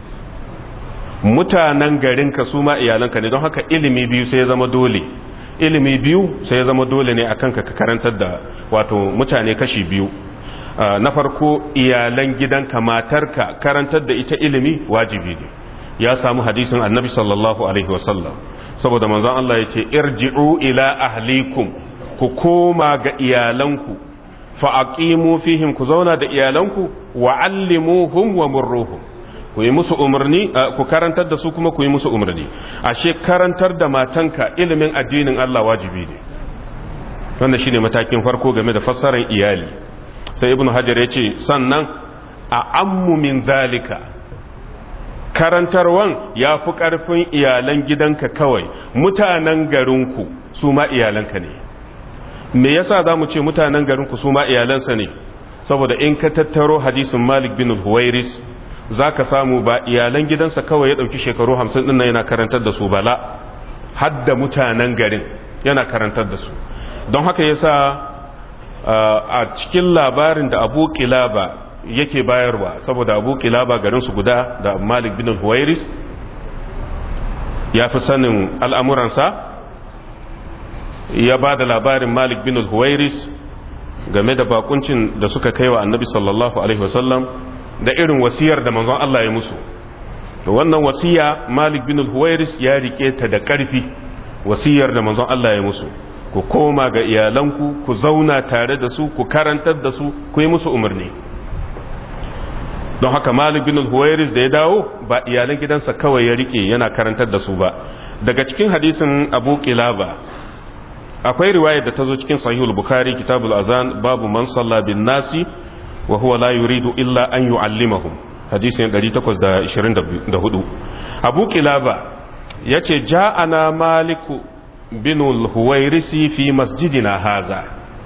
mutanen garinka su ma iyalanka ne. don haka ilimi biyu sai ya zama dole. ilimi biyu sai ya zama dole ne akan ka karantar da wato mutane kashi biyu. na farko iyalan gidanka, matarka, karantar da ita ilimi wajibi ne. ya samu hadisin annabi sallallahu alaihi wasallam saboda manzon Allah ya ce irji'u ila ahlikum, ku koma ga iyalanku, fa aqimu fihim, ku zauna da iyalanku, wa allimuhum wa murruhum, ku yi musu umarni, ku karantar da su kuma ku yi musu umarni. Ashe karantar da matanka ilimin addinin Allah wajibi ne. Wannan shine matakin farko game da fassarar iyali. Sai ibnu hajar ya ce sannan a ammu min zalika, karantarwan ya fi ƙarfin iyalan gidanka kawai, mutanen garinku su ma iyalanka ne. Me yasa za mu ce mutanen garinku su ma iyalansa ne? Saboda in ka tattaro hadisin Malik bin Huwairis za ka samu ba iyalan gidansa kawai ya ɗauki shekaru 50 ɗin nan yana karantar da su, bala hadda mutanen garin yana karantar da su. Don haka yasa a cikin labarin da Abu Qilaba yake bayarwa, saboda Abu Qilaba garin su guda da Malik bin Huwairis, ya fi sanin al'amuransa, ya ba da labarin Malik bin Huwairis game da bakuncin da suka kai wa annabi sallallahu alaihi wasallam da irin wasiyar da manzon Allah ya musu. Da wannan wasiya Malik bin Huwairis ya rike ta da ƙarfi, wasiyar da manzon Allah ya musu, ku koma ga iyalanku, ku zauna tare da su, ku karantar da su, ku yi musu umarni. Don haka Malik bin Huwairis da ya dawo ba iyalan gidansa kawai ya rike yana karantar da su ba. Daga cikin hadisin Abu Qilaba akwai riwayar da ta zo cikin Sahihul Bukhari kitabul azan babu man salla bin nasi wa huwa la yuridu illa an yu'allimahum, hadisin 824. Abu Qilaba yace ja'ana Maliku bin al-Huwairisi fi masjidina haza.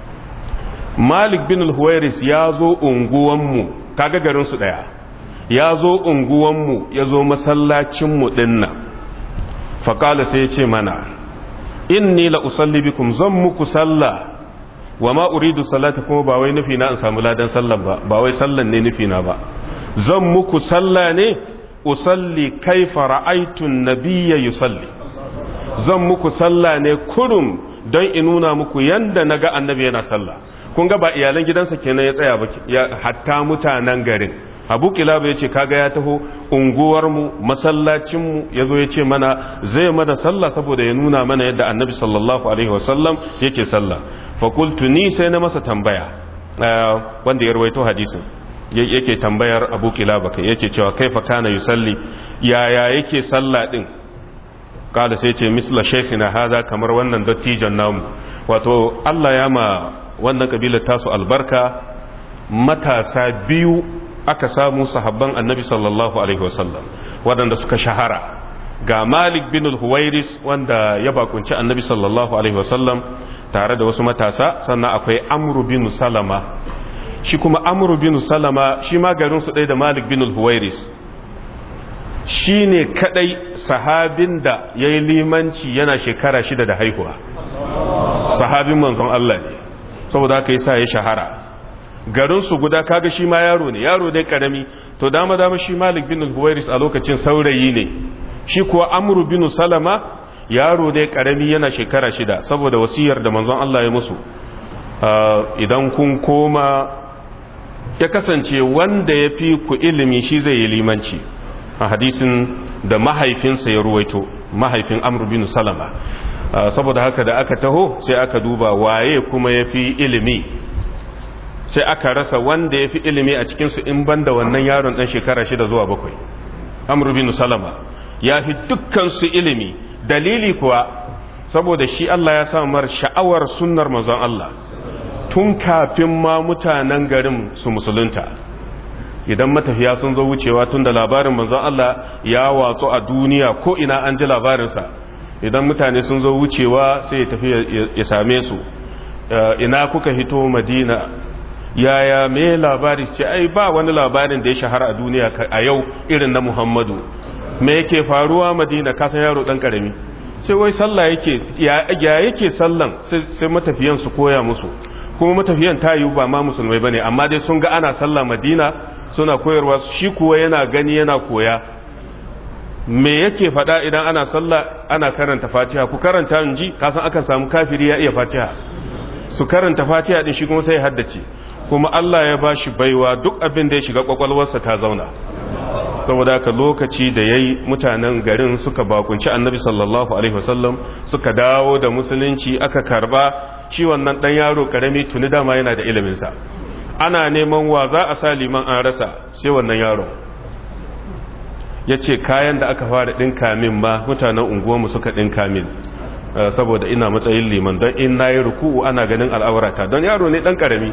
Malik bin al-Huwairis ya zo unguwanmu, kaga garin su daya, ya zo unguwanmu, ya zo masallacinmu dinnan. Faƙala sai ya ce mana, inni la usalli bikum, zan muku sallah, wa ma uridu salata, kuma ba wai nufi na in samu ladan sallan ba wai sallan ne nufi na ba, zan muku sallah ne, usalli kaifa ra'aitun nabiyya yusalli, zan muku sallah ne kurum don in nuna muku yanda naga annabi yana sallah. Kun ga ba iyalan gidansa kenan ya tsaya ba, hatta mutanen garin. Abu Qilaba ya ce kaga ya taho unguwarmu, masallacinmu, ya zo ya ce mana zai mana sallah saboda ya nuna mana yadda annabi sallallahu alaihi wasallam yake sallah. Fakultu ni sai na masa tambaya, wanda ya rawaito hadisin yake tambayar Abu Qilaba kai yake cewa kaifa kana yusalli, yaya yake sallah din? Kala sai ce misla shaykhina hada, kamar wannan dattijan namu. Wato Allah ya ma wannan kabilar tasu albarka, matasa biyu aka samu sahabban annabi sallallahu alaihi wasallam waɗanda suka shahara. Ga Malik bin al-Huwairis wanda ya bakunci annabi sallallahu alaihi wasallam tare da wasu matasa, sannan akwai Amru bin Salama. Shi kuma Amru bin Salama shi ma garin su ɗaya da Malik bin al-Huwairis. Shi ne kadai sahabin da ya yi limanci yana shekara 6 da haihuwa, sahabin manzon Allah ne, saboda haka yasa ya shahara. Garinsu guda, kaga shi ma yaro ne, yaro dai karami. To dama shi Malik bin al-Huwairis a lokacin saurayi ne, shi kuwa Amru bin Salama yaro dai karami yana shekara 6, saboda wasiyar da manzon Allah ya musu, idan kun koma ya kasance wanda ya fi ku ilimi shi zai yi limanci. A hadisin da mahaifinsa ya ruwaito, mahaifin Amru bin Salama. Saboda haka da aka taho sai aka duba waye kuma ya fi ilimi, sai aka rasa wanda ya fi ilimi a cikinsu in banda wannan yaron ɗan shekara 6 zuwa 7. Amru bin Salama ya fi dukkansu ilimi. Dalili kuwa saboda shi Allah ya samar sha'awar sunnar manzon Allah tun kafin ma mutanen garin su musulunta. Idan matafiya sun zo wucewa, tun da labarin manzon Allah ya watsu a duniya ko ina an ji labarinsa, idan mutane sun zo wucewa sai ya tafi ya same su, ina kuka hito Madina, yaya me labari? Ce ai ba wani labarin da ya shahara a duniya a yau irin na Muhammadu. Me yake faruwa Madina? Ka san yaro dan karami, sai wai sallah yake, ya yake sallan, sai matafiyan su koya musu. Kuma matafiyan ta yi ba ma musulmai bane, amma dai sun ga ana sallah Madina suna koyarwa, shi kuwa yana gani yana koya. Me yake faɗa idan ana sallah? Ana karanta Fatiha. Ku karanta in ji, kasan akan samu kafiri ya iya Fatiha, su karanta Fatiha din shi kuma sai ya haddace. Kuma Allah ya bashi baiwa, duk abin da ya shiga kwakwalwarsa ta zauna, saboda haka lokaci da yayi mutanen garin suka bakunci annabi sallallahu alaihi wasallam suka dawo da musulunci aka karba shi wannan dan yaro karami tuni dama yana da ilimin sa ana neman wa za a sa liman an rasa sai wannan yaro yace kayan da aka fara dinka min ma mutanen unguwarmu suka dinka min saboda ina matsayin liman don in nayi ruku'u ana ganin al'aurata don yaro ne dan karami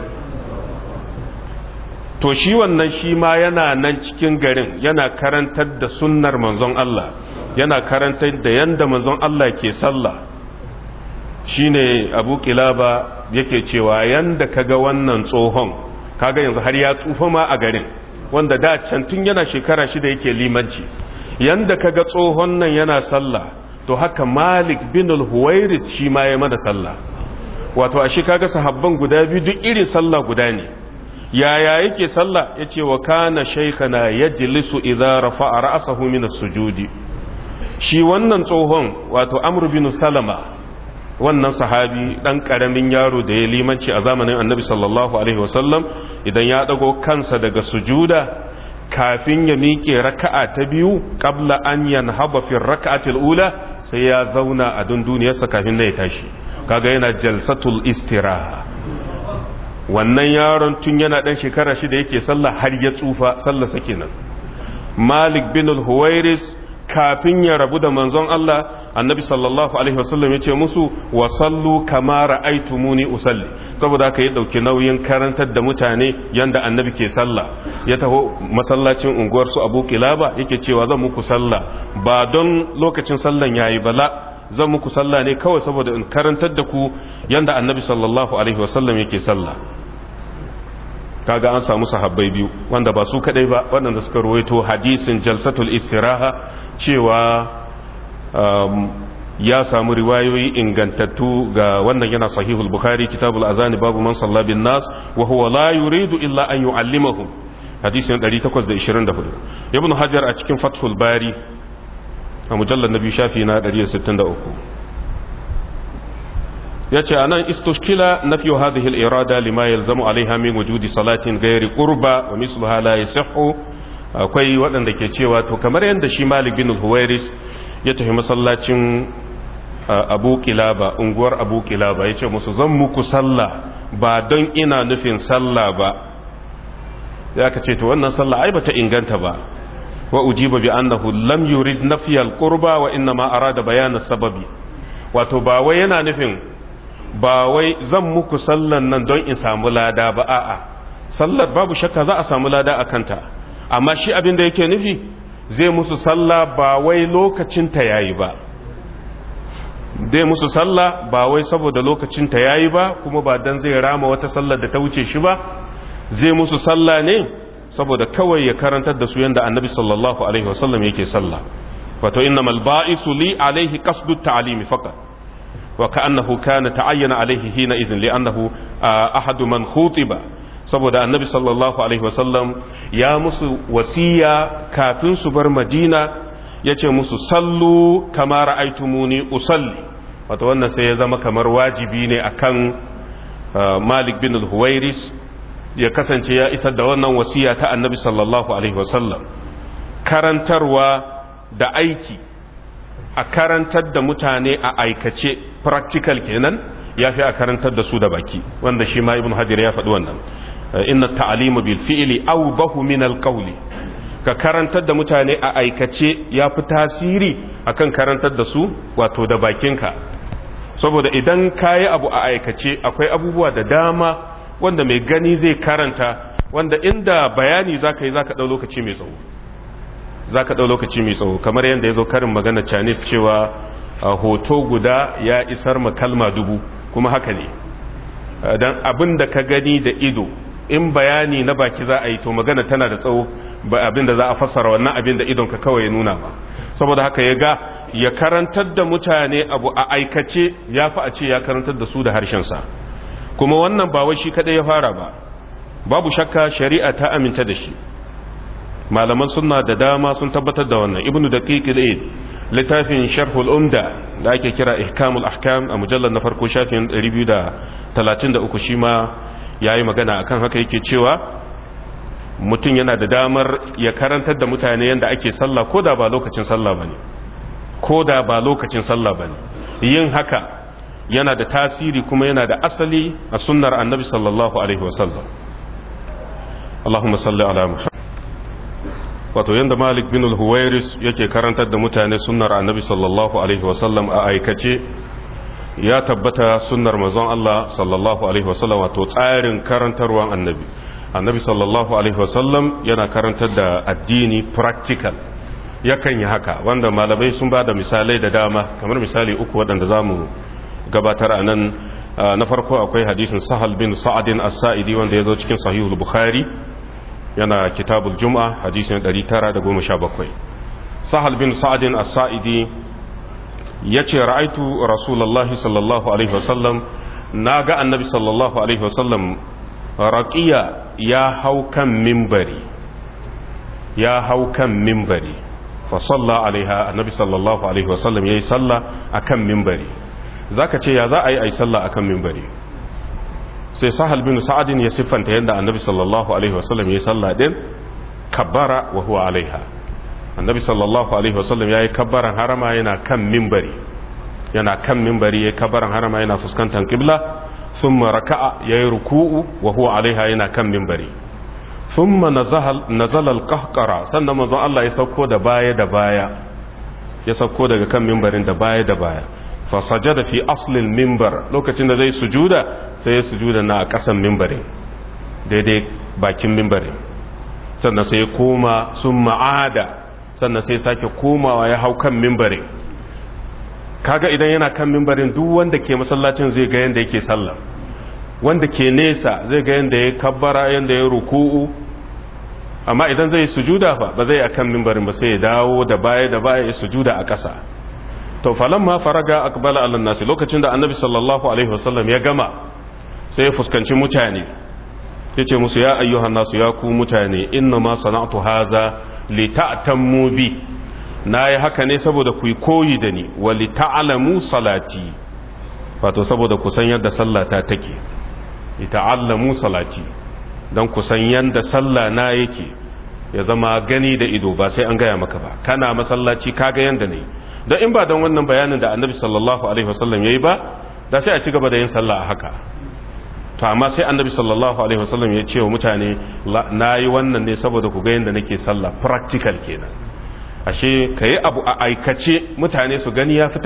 to shi wannan shi ma yana nan cikin garin yana karantar da sunnar manzon Allah yana karantar da yanda manzon Allah ke sallah shine Abu Kilaba yake cewa yanda kaga wannan tsohon kaga yanzu har ya tsufa ma a garin wanda da can tun yana shekara 6 yake limanci yanda kaga tsohon nan yana sallah to haka Malik bin al-Huwairis shi ma ya mana sallah wato ashe kaga sahabban guda biyu duk irin sallah guda ne yaya yake sallah yace wa kana shaykhana yajlisu idza rafa'a ra'sahu min as-sujudi shi wannan tsohon wato Amr bin Salama wannan sahabi dan karamin yaro da ya limanci a zamanin Annabi sallallahu alaihi wasallam idan ya dago kansa daga sujuda kafin ya miƙe raka'a ta biyu qabla an yanhaba fi raka'ati al-ula sai ya zauna a dunduniyarsa kafin ya tashi kaga yana jalsatul istiraha wannan yaron tun yana dan shekara 6 yake sallah har ya tsufa sallarsa kenan Malik bin al-Huwairis kafin ya rabu da manzon Allah annabi sallallahu alaihi wasallam yace musu wa sallu kama ra'aytumuni usalli saboda haka ya dauki nauyin karantar da mutane yanda annabi ke sallah ya taho masallacin unguwar su Abu Kilaba yake cewa zan muku sallah ba don lokacin sallan yayi bala zan muku sallah ne kawai saboda in karantar da ku yanda annabi sallallahu alaihi wasallam yake sallah kaga an samu sahabbai biyu wanda ba su kadai ba waɗanda suka ruwaito hadisin jalsatul istiraha cewa ya samu riwayoyi ingantattu ga wannan yana sahihul bukhari kitabul azani babu man salla bin nas wa huwa la yuridu illa an yu'allimahum hadisin 824 ibn hajar a cikin fathul bari a mujallad nabi shafi na 163 yace anan istushkila nafyu hadhihi al-irada lima yalzamu alaiha min wujudi salatin ghairi qurba wa misluha la yasihhu akwai waɗanda ke cewa to kamar yadda shi Malik bin al-Huwairis ya tafi masallacin Abu Kilaba unguwar Abu Kilaba yace musu zan muku sallah ba don ina nufin sallah ba ya ka ce to wannan sallah ai bata inganta ba wa ujiba bi annahu lam yurid nafya al-qurba wa inma arada bayan as-sababi wato ba wai yana nufin ba wai zan muku sallan nan don in samu lada ba a'a sallar babu shakka za a samu lada a kanta amma shi abin da yake nufi zai musu sallah ba wai lokacin ta yayi ba zai musu sallah ba wai saboda lokacin ta yayi ba kuma ba dan zai rama wata sallar da ta wuce shi ba zai musu sallah ne saboda kawai ya karantar da su yanda annabi sallallahu alaihi wasallam yake sallah wato innamal ba'isu li alaihi qasdu at-ta'limi faqat وكأنه كان تعين عليه حينئذ لأنه أحد من خطب saboda annabi sallallahu alaihi wasallam ya musu wasiya kafin su bar madina ya ce musu sallu kama ra'aitumuni usalli wato wannan sai ya zama kamar wajibi ne akan Malik bin al-Huwairis ya kasance ya isar da wannan wasiya ta annabi sallallahu alaihi wasallam karantarwa da aiki a karantar da mutane a aikace practical kenan ya fi a karantar da su da baki wanda shi ma ibn hajar ya faɗi wannan inna ta'alimu bil fi'li awdahu min al qawli ka karantar da mutane a aikace ya fi tasiri akan karantar da su wato da bakinka saboda idan kayi abu a aikace akwai abubuwa da dama wanda mai gani zai karanta wanda inda bayani zaka yi zaka dau lokaci mai tsawo zaka dau lokaci mai tsawo kamar yanda yazo karin magana Chinese cewa hoto guda ya isar ma kalma 1000 kuma haka ne dan abin da ka gani da ido in bayani na baki za a yi to magana tana da tsawo ba abin da za a fassara wannan abin da idon ka kawai ya nuna ba saboda haka ya karantar da mutane abu a aikace ya fi a ce ya karantar da su da harshensa kuma wannan ba wai shi kadai ya fara ba babu shakka shari'a ta aminta da shi malaman sunna da dama sun tabbatar da wannan ibnu daqiq al-aid littafin sharhul umda da ake kira ihkamul ahkam a mujallal na farko shafin 233 shi ma yayi magana akan haka yake cewa mutum yana da damar ya karantar da mutane yadda ake sallah ko da ba lokacin sallah bane ko da ba lokacin sallah bane yin haka yana da tasiri kuma yana da asali a sunnar annabi sallallahu alaihi wasallam. Allahumma salli ala Muhammad. Wato yanda Malik bin al-Huwairis yake karantar da mutane sunnar annabi sallallahu alaihi wasallam a aikace ya tabbata sunnar manzon Allah sallallahu alaihi wasallam, wato tsarin karantarwan annabi sallallahu alaihi wasallam yana karantar da addini practical, yakan yi haka, wanda malamai sun ba da misalai da dama, kamar misali uku waɗanda za mu gabatar a nan. Na farko akwai hadisin Sahal bin Sa'adin as-Sa'idi wanda ya zo cikin sahihul Bukhari, yana kitabul Jum'a, hadisin 917. Sahal bin Sa'adin as-Sa'idi ya ce ra'aitu Rasulullahi sallallahu alaihi wasallam, na ga annabi sallallahu alaihi wasallam raqiya ya hau kan mimbari fa salla alaiha, annabi sallallahu alaihi wasallam yayi salla akan mimbari. zaka ce ya za a yi salla akan mimbari? sai Sahal bin Sa'adin ya siffanta yadda annabi sallallahu alaihi wasallam yayi salla din, kabbara wa huwa alaiha. annabi sallallahu alaihi wasallam yayi kabbaran harama yana kan mimbari yayi kabbaran harama yana fuskantar qibla. thumma raka'a yayi ruku'u wa huwa alaiha, yana kan mimbari. thumma nazala al-qahqara, sannan manzon Allah ya sauko da baya ya sauko daga kan mimbarin da baya fa sajada fi asli al-mimbar, lokacin da zai sujuda sai ya sujuda na kasan mimbarin daidai bakin mimbarin, sannan sai ya koma, summa ada, sannan sai sake komawa ya hau kan mimbarin. kaga idan yana kan mimbarin, duk wanda ke masallacin zai ga yanda yake sallah, wanda ke nesa zai ga yanda ya kabbara, yanda ya ruku'u. amma idan zai sujuda fa ba zai akan mimbarin ba, sai ya dawo da baya ya sujuda a ƙasa. to falamma faraga aqbala ala nasi, lokacin da annabi sallallahu alaihi wasallam ya gama sai ya fuskanci mutane, yace musu ya ayyuhan nasu, ya ku mutane, inna ma sana'tu haza li ta'tammu bi, na yi haka ne saboda ku yi koyi da ni, wali ta'alamu salati, wato saboda ku san yadda sallata take, li ta'alamu salati, don ku san yadda salla na yake, ya zama gani da ido, ba sai an gaya maka ba, kana masallaci kaga yadda ne. don in ba don wannan bayanin da annabi sallallahu alaihi wasallam yayi ba, da sai a ci gaba da yin sallah a haka. to amma sai annabi sallallahu alaihi wasallam ya ce wa mutane, na yi wannan ne saboda ku ga yadda nake sallah, practical kenan. ashe ka yi abu a aikace mutane su gani ya fi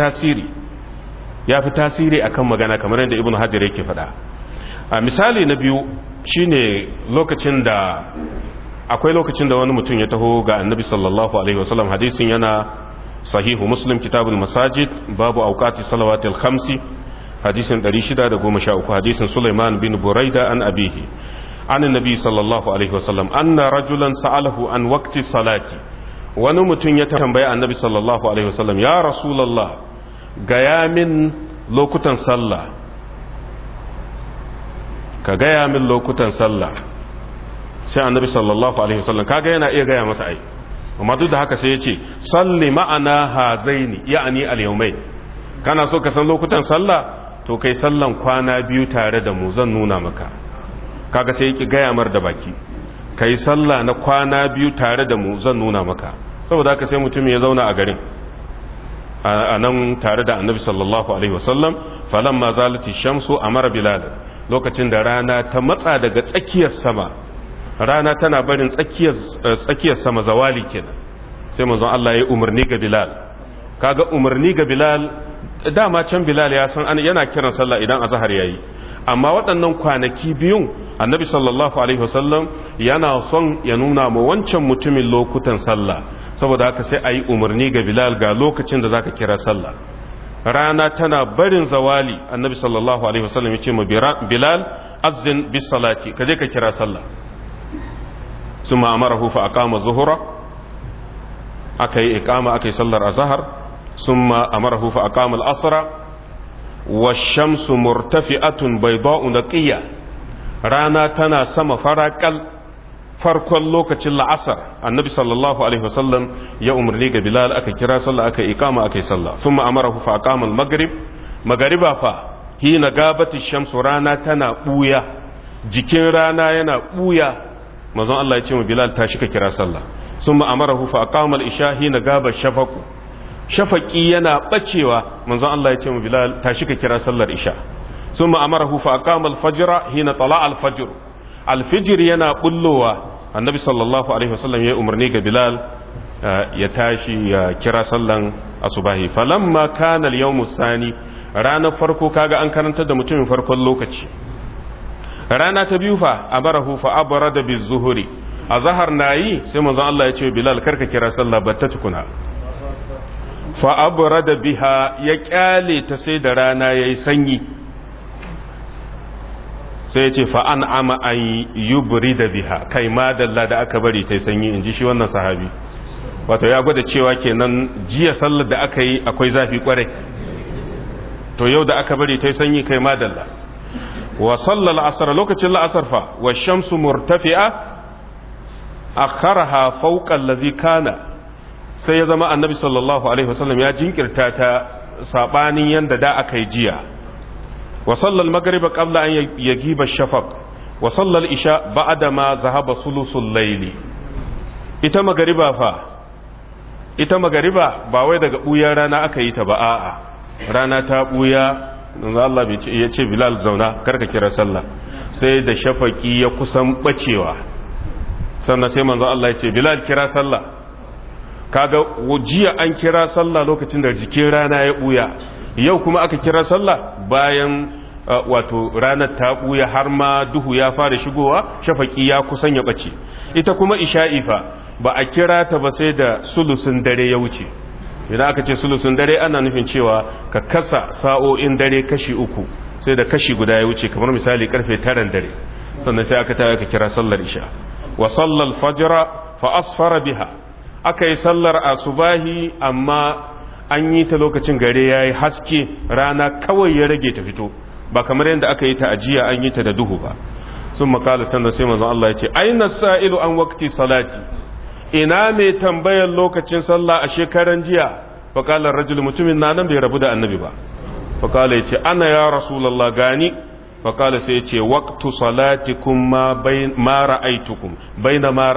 tasiri akan magana, kamar yadda ibn hajar yake faɗa. a misali na biyu shine akwai lokacin da wani mutum ya taho ga annabi sallallahu alaihi wasallam, hadisin yana sahihu muslim kitabul masajid babu auqati salawatil khamsi, hadisin 613, hadisin Sulaiman bin Buraida an abihi an annabi sallallahu alaihi wasallam anna rajulan sa'alahu an waqti salati, wani mutum ya tambaya annabi sallallahu alaihi wasallam, ya rasulullah gaya min lokutan sallah, ka gaya min lokutan sallah. sai annabi sallallahu alaihi wasallam kaga yana iya gaya masa ai, amma duk da haka sai ya ce salli ma'ana hazaini, ya'ani al-yawmain, kana so ka san lokutan sallah to kai sallan kwana biyu tare da mu, zan nuna maka. kaga sai yake gaya mar da baki, kai sallah na kwana biyu tare da mu, zan nuna maka. saboda haka sai mutum ya zauna a garin a nan tare da annabi sallallahu alaihi wasallam. falamma zalati shamsu amara bilal, lokacin da rana ta matsa daga tsakiyar sama, rana tana barin tsakiyar sama, zawali kenan, sai manzon Allah ya umarni ga bilal. kaga umarni ga bilal, dama can bilal ya san yana kiran sallah idan azhar yayi, amma waɗannan kwanaki biyun annabi sallallahu alaihi wasallam yana son ya nuna ma wancan mutumin lokutan sallah, saboda haka sai ayi umarni ga bilal ga lokacin da zaka kira sallah. rana tana barin zawali, annabi sallallahu alaihi wasallam ya ce ma bilal azzin bis salati, kaje ka kira sallah. summa amarahu fa aqama zuhra, akai iqama akai sallar azhar. summa amarahu fa aqama al-asra wash-shamsu murtafi'atun bayda'u naqiyya, rana tana sama farakal farkon lokacin la'asar. annabi sallallahu alaihi wasallam ya umarni ga bilal, aka kira sallah, aka iqama aka yi sallah. thumma amarahu fa aqama al-maghrib, magariba fa hina gabati shamsu, rana tana buya, jikin rana yana buya, manzon Allah ya ce mu Bilal tashi ka kira sallah summa amarahu fa aqama al-isha hina gaba shafaqu shafaqi yana bacewa manzon Allah ya ce mu Bilal tashi ka kira sallar isha summa amarahu fa aqama al-fajr hina tala al-fajr al-fajr yana bullowa annabi sallallahu alaihi wasallam ya umarni ga Bilal ya tashi ya kira sallan asubahi falamma kana al-yawm as-sani ranar farko kaga an karanta da mutumin farkon lokaci rana ta biyu fa amarahu fa abrada bizuhri azhar nayi sai manzon Allah ya ce Bilal karka kira sallah batta tukuna fa abrada biha ya kyale ta sai da rana yayi sanyi sai ya ce fa an'ama an yubrida biha kai ma dalla da aka bari tai sanyi inji shi wannan sahabi wato ya gwada cewa kenan jiya sallar da aka yi akwai zafi kwarai to yau da aka bari tai sanyi kai ma dalla wa sallal asr lokacin la'asar fa wa shamsu murtafi'a akharaha fawqa allazi kana sai ya zama annabi sallallahu alaihi wasallam ya jinkirta ta sabanin yanda da aka yi jiya wa sallal maghriba qabla an yagiba shafaq wa sallal isha ba'da ma zahaba sulusul layli ita magariba ba wai daga buyar rana aka yi ta ba a'a rana ta buya manzo Allah ya ce Bilal zauna karka kira sallah sai da shafaki ya kusan bacewa sannan sai manzo Allah ya ce Bilal kira sallah kaga jiya an kira sallah lokacin da jikin rana ya buya yau kuma aka kira sallah bayan wato ranar ta buya har ma duhu ya fara shigowa shafaki ya kusan ya bace ita kuma isha'i fa ba a kira ta ba sai da sulusun dare ya wuce idan aka ce sulusun dare ana nufin cewa ka kasa sa'o'in dare kashi uku sai da kashi guda ya wuce kamar misali karfe 9 dare sannan sai aka tayi aka kira sallar isha wa sallal fajra fa asfara biha aka yi sallar asubahi amma an yi ta lokacin gare yayi haske rana kawai ya rage ta fito ba kamar yadda aka yi ta ajiya an yi ta da duhu ba sun makala sannan sai manzon Allah ya ce aina sa'ilu an waqti salati ina mai tambayar lokacin sallah a shekaran jiya faƙalar rajul mutumin na nan bai rabu da annabi ba faƙala ya ce ana ya rasulallah gani faƙala sai ya ce waƙtu salatikum ma ra'aitukum baina ma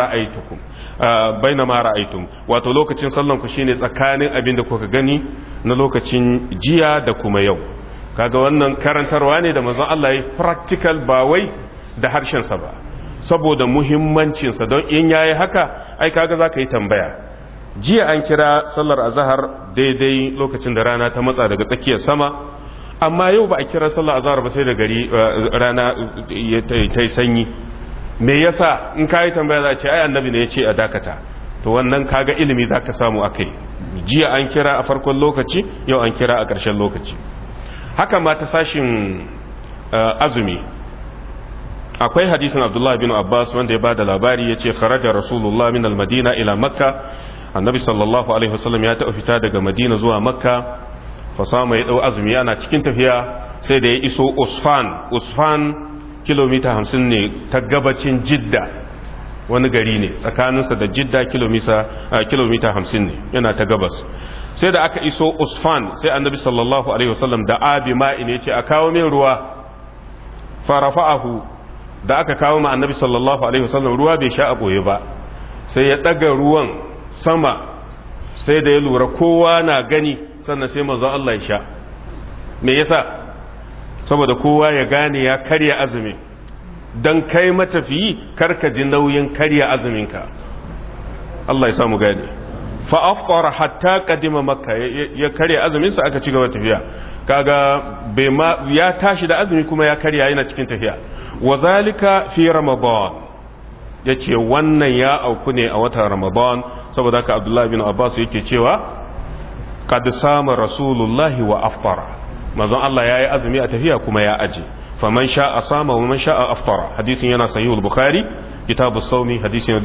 ra'aitum wato lokacin sallan ku shine tsakanin abin da kuka gani na lokacin jiya da kuma yau kaga wannan karantarwa ne da manzon Allah ya practical ba wai da harshen sa ba saboda muhimmancinsa don in yayi haka ai kaga zaka yi tambaya jiya an kira sallar azhar daidai lokacin da rana ta matsa daga tsakiyar sama amma yau ba a kira sallar azhar ba sai da gari rana ta yi sanyi me yasa in kai tambaya za a ce ai annabi ne ya ce a dakata to wannan kaga ilimi zaka samu akai jiya an kira a farkon lokaci yau an kira a ƙarshen lokaci haka ma ta sashin azumi akwai hadisin Abdullah bin Abbas wanda ya bada labari yace kharaja Rasulullah min al-Madina ila Makka annabi sallallahu alaihi wasallam ya ta fita daga Madina zuwa Makka fa sama ya dau azumi yana cikin tafiya sai da ya iso Usfan kilomita 50 ne ta gabacin Jidda wani gari ne tsakaninsa da Jidda kilomita 50 ne yana ta gabas sai da aka iso Usfan sai annabi sallallahu alaihi wasallam da abi ma'in yace a kawo min ruwa farafa'ahu da aka kawo ma annabi sallallahu alaihi wasallam ruwa bai sha a boye ba sai ya daga ruwan sama sai da ya lura kowa na gani sannan sai manzon Allah ya sha me yasa saboda kowa ya gane ya karya azumi dan kai matafiyi karka ji nauyin karya azuminka Allah ya samu gane fa afqara hatta qadima makka ya karya azumin sa aka ci gaba tafiya kaga ya tashi da azumi kuma ya karya yana cikin tafiya wazalika fi ramadan yace wannan ya auku ne a watan ramadan saboda haka abdullahi bin abbas yake cewa qad sama rasulullahi wa aftara manzon Allah yayi azumi a tafiya kuma ya aje faman sha'a sama wa man sha'a aftara hadisin yana sahihul bukhari kitabus sawmi hadisin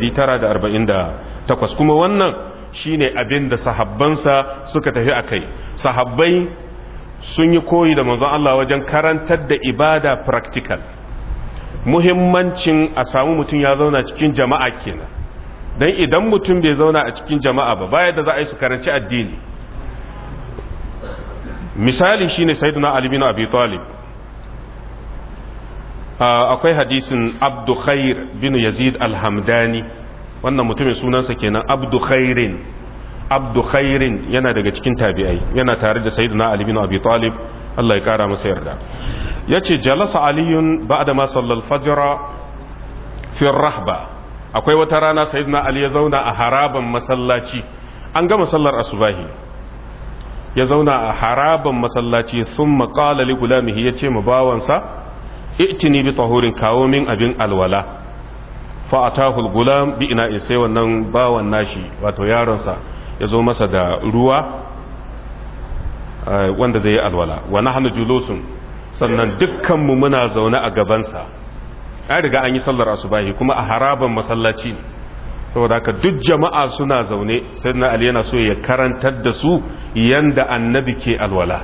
1948 kuma wannan shine abin da sahabbansa suka tafi akai sahabbai sun yi koyi da manzon Allah wajen karantar da ibada practical muhimmancin a samu mutum ya zauna cikin jama'a kenan dan idan mutum bai zauna a cikin jama'a ba baya da za a yi su karanci addini misali shine sayyidina ali bin abi talib akwai hadisin abdu khair bin yazid al-hamdani, wannan mutumin sunansa kenan abdu khairin yana daga cikin tabi'ai, yana tare da sayyidina ali bin abi talib Allah ya kara masa yarda. yace jalasa aliyun ba'da ma sallal fajr fi rahba, akwai wata rana sayyidina ali ya zauna a haraban masallaci, an gama sallar asubahi ya zauna a haraban masallaci, thumma qala li gulamihi, yace ma bawansa i'tini bi tahurin, kawo min abin alwala. fa atahu al-gulam bi ina'in, sai wannan bawan nashi wato yaronsa ya zo masa da ruwa wanda zai yi alwala. wa nahnu julusun, sannan dukkanmu muna zaune a gabansa, an riga an yi sallar asubahi kuma a haraban masallaci ne, saboda haka duk jama'a suna zaune. sayyidina ali yana so ya karantar da su yanda annabi ke alwala.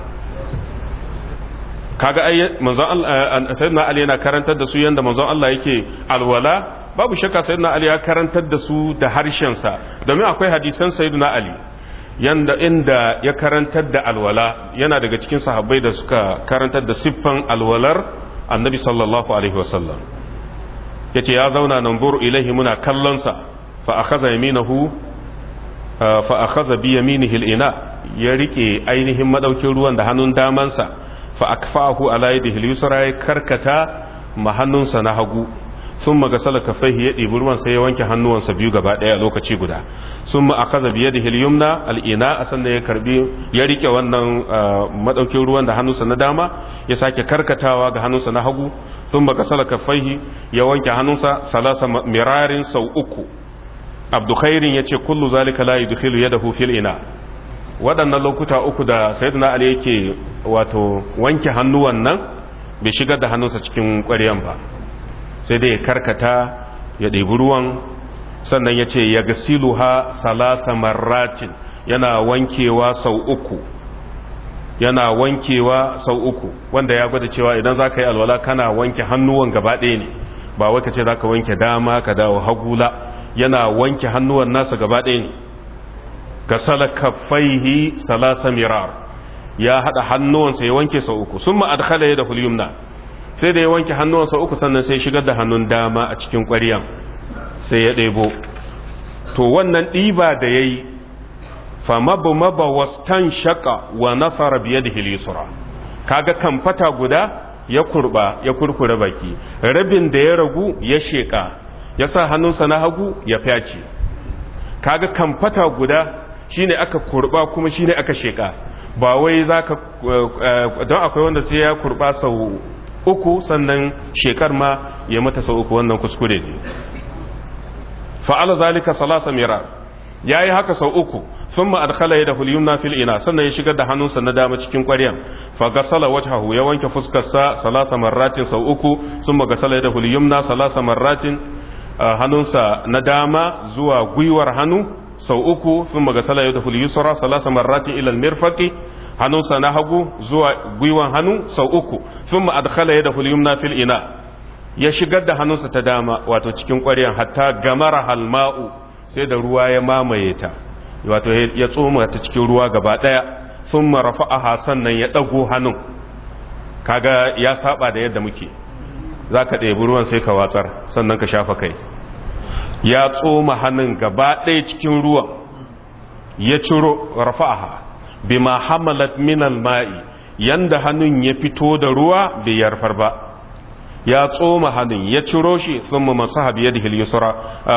kaga ai manzon Allah, sayyidina ali yana karantar da su yanda manzon Allah yake alwala. babu shakka sayyidina ali ya karantar da su da harshen sa, domin akwai hadisan sayyidina ali inda ya karantar da alwala. yana daga cikin sahabbai da suka karantar da siffan alwalar annabi sallallahu alaihi wasallam. yace ya zauna nanzuru ilaihi, muna kallon sa. fa akhadha yaminahu fa akhadha bi yaminihi al-ina, ya rike ainihin madaukin ruwan da hannun damansa. fa akfahu ala yadihi al-yusra, ya karkata ma hannunsa na hagu. sun magasala kafaihi, ya ɗibi ruwan sai ya wanke hannuwansa biyu gaba ɗaya a lokaci guda. sun ma'akaza biye da hilyumna al'ina, a sannan ya rike wannan maɗaukin ruwan da hannunsa na dama, ya sake karkatawa ga hannunsa na hagu. sun magasala kafaihi, ya wanke hannunsa salasa mirarin sau uku. abdu khairin ya ce kullu zalika la yudkhilu yadahu fil ina. waɗannan lokuta uku da sayyidina ali yake wato wanke hannuwan nan, bai shigar da hannunsa cikin ƙwaryan ba, sai dai ya karkata ya ɗebi ruwan. sannan ya ce ya gasiluha salasa marratin, yana wankewa sau uku, wanda ya gwada cewa idan za ka yi alwala kana wanke hannuwan gaba ɗaya ne, ba wai ka ce za ka wanke dama ka dawo hagula. yana wanke hannuwan nasa gaba ɗaya ne. gasala kaffaihi salasa mirar, ya haɗa hannuwansa ya wanke sau uku. sun ma'adkhala ya da hulyumna, sai da ya wanke hannuwansa uku, sannan sai shigar da hannun dama a cikin ƙwaryan sai ya ɗebo. to wannan ɗiba da ya yi, famaba wastan shaka wa nasara biye da hilisura, kaga kamfata guda ya kurkura baki, rabin da ya ragu ya sheƙa, ya sa hannunsa na hagu ya fyace. kaga kamfata guda shine aka kurba kuma shine aka sheƙa, ba wai zaka don akwai wanda sai ya kurba sau uku sannan shekar ma ya mata sau uku, wannan kuskure ne. fa'ala zalika salasa mira, yayi haka sau uku. thumma adkhala yadahu al-yumna fil ina, sannan ya shigar da hannunsa na dama cikin ƙwaryan. fa gasala wajhahu, ya wanke fuskarsa salasa marratin sau uku. thumma gasala yadahu al-yumna salasa marratin, hannunsa na dama zuwa gwiwar hannu sau uku. thumma gasala yadahu al-yusra salasa marratin ila al-mirfaqi, hannunsa na hagu zuwa gwiwan hannu sau uku. thumma adkhala yadahu al-yumna fil ina, ya shigar da hannunsa ta dama wato cikin ƙwaryan, hatta gamara halma'u, sai da ruwa ya mamaye ta, wato ya tsoma ta cikin ruwa gaba daya. thumma rafa'aha, sannan ya dago hannun. kaga ya saba da yadda muke, zaka ɗebi ruwan sai ka watsar sannan ka shafa kai. ya tsoma hannun gaba daya cikin ruwan, ya ciro rafa'aha bima hamalat min alma'i, yanda hannun ya fito da ruwa bai yarfar ba. ya tsoma hannun ya ciro shi. thumma masaha biyadihi al-yusra,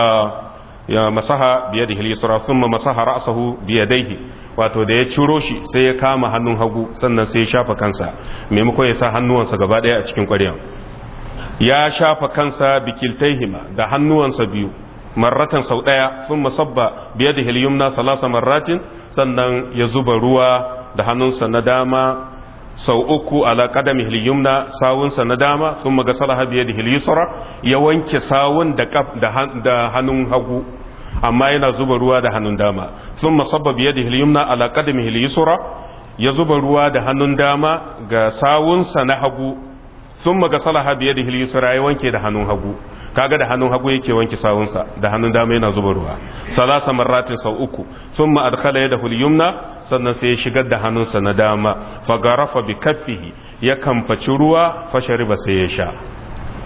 ya masaha biyadihi al-yusra thumma masaha ra'sahu biyadayhi, wato da ya ciro shi sai ya kama hannun hagu, sannan sai ya shafa kansa, maimakon ya sa hannuwansa gaba daya a cikin ƙwaryan. ya shafa kansa bikiltaihima, da hannuwansa biyu, marratan sau daya. thumma sabba biyadihi al-yumna salasa marratin, sannan ya zuba ruwa da hannunsa na dama sau uku ala qadamihi al-yumna, sawunsa na dama. thumma gasalaha biyadihi al-yusra, ya wanke sawun da hannun hagu, amma yana zuba ruwa da hannun dama. thumma sabba biyadihi al-yumna ala qadamihi al-yusra, ya zuba ruwa da hannun dama ga sawunsa na hagu. thumma gasalaha biyadihi al-yusra, ya wanke da hannun hagu. kaga da hannun hagu yake wanke sawunsa, da hannun dama yana zuba ruwa salasa marratin sau uku. thumma adkhala yadahu al-yumna, sannan sai ya shigar da hannunsa na dama. fa garafa bi kaffihi, ya kamfaci ruwa, fa shariba, sai ya sha.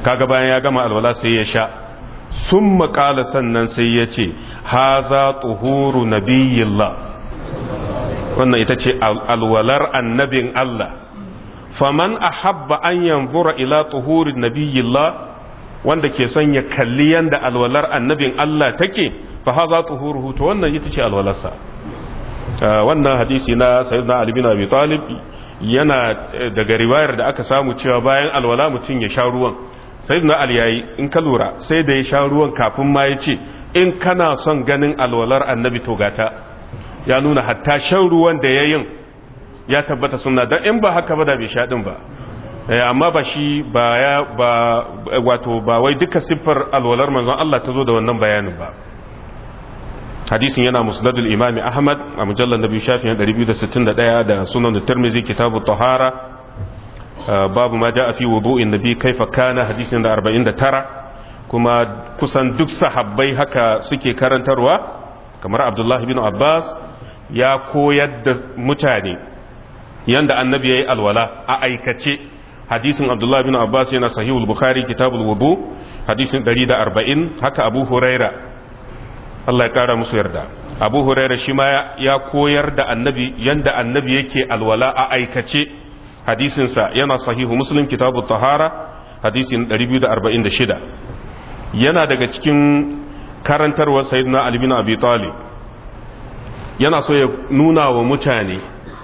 kaga bayan ya gama alwala sai ya sha sun maƙala sannan sai ya ce haza tuhuru nabiyillah, wannan ita ce alwalar annabin Allah. faman ahabba an yanzura ila tuhuri nabiyillah, wanda ke son ya kalli yanda alwalar annabin Allah take, fa haza tuhuruhu, to wannan ita ce alwalarsa. wannan hadisi na sayyidina Ali bin Abi Talib yana daga riwayar da aka samu cewa bayan alwala mutum ya sha ruwan. sayyidina Ali yayi, in ka lura sai da ya sha ruwan kafin ma ya ce in kana son ganin alwalar annabi to gata, ya nuna hatta shan ruwan da yayin ya tabbata sunna, dan in ba haka ba da bai sha din ba. amma ba shi wato ba wai duka siffar alwalar manzon Allah ta zo da wannan bayanin ba. hadisin yana musnadul imami Ahmad a mujallar nabi shafin 261 da sunan Tirmidhi kitabu tahara babu ma ja'a fi wudu'in nabi kaifa kana, hadisin da 49. kuma kusan duk sahabbai haka suke karantarwa, kamar Abdullah ibn Abbas ya koyar da mutane yanda annabi yayi alwala a aikace. hadisin Abdullah ibn Abbas yana sahihul Bukhari kitabul wudu hadisin 140. haka Abu Huraira, Allah ya kara musu yarda, Abu Huraira shi ma ya koyar da annabi yanda annabi yake alwala a aikace. hadisinsa yana sahihu Muslim kitabut tahara hadisin 246. yana daga cikin karantarwar sayyidina Ali bin Abi Talib, yana so ya nuna wa mutane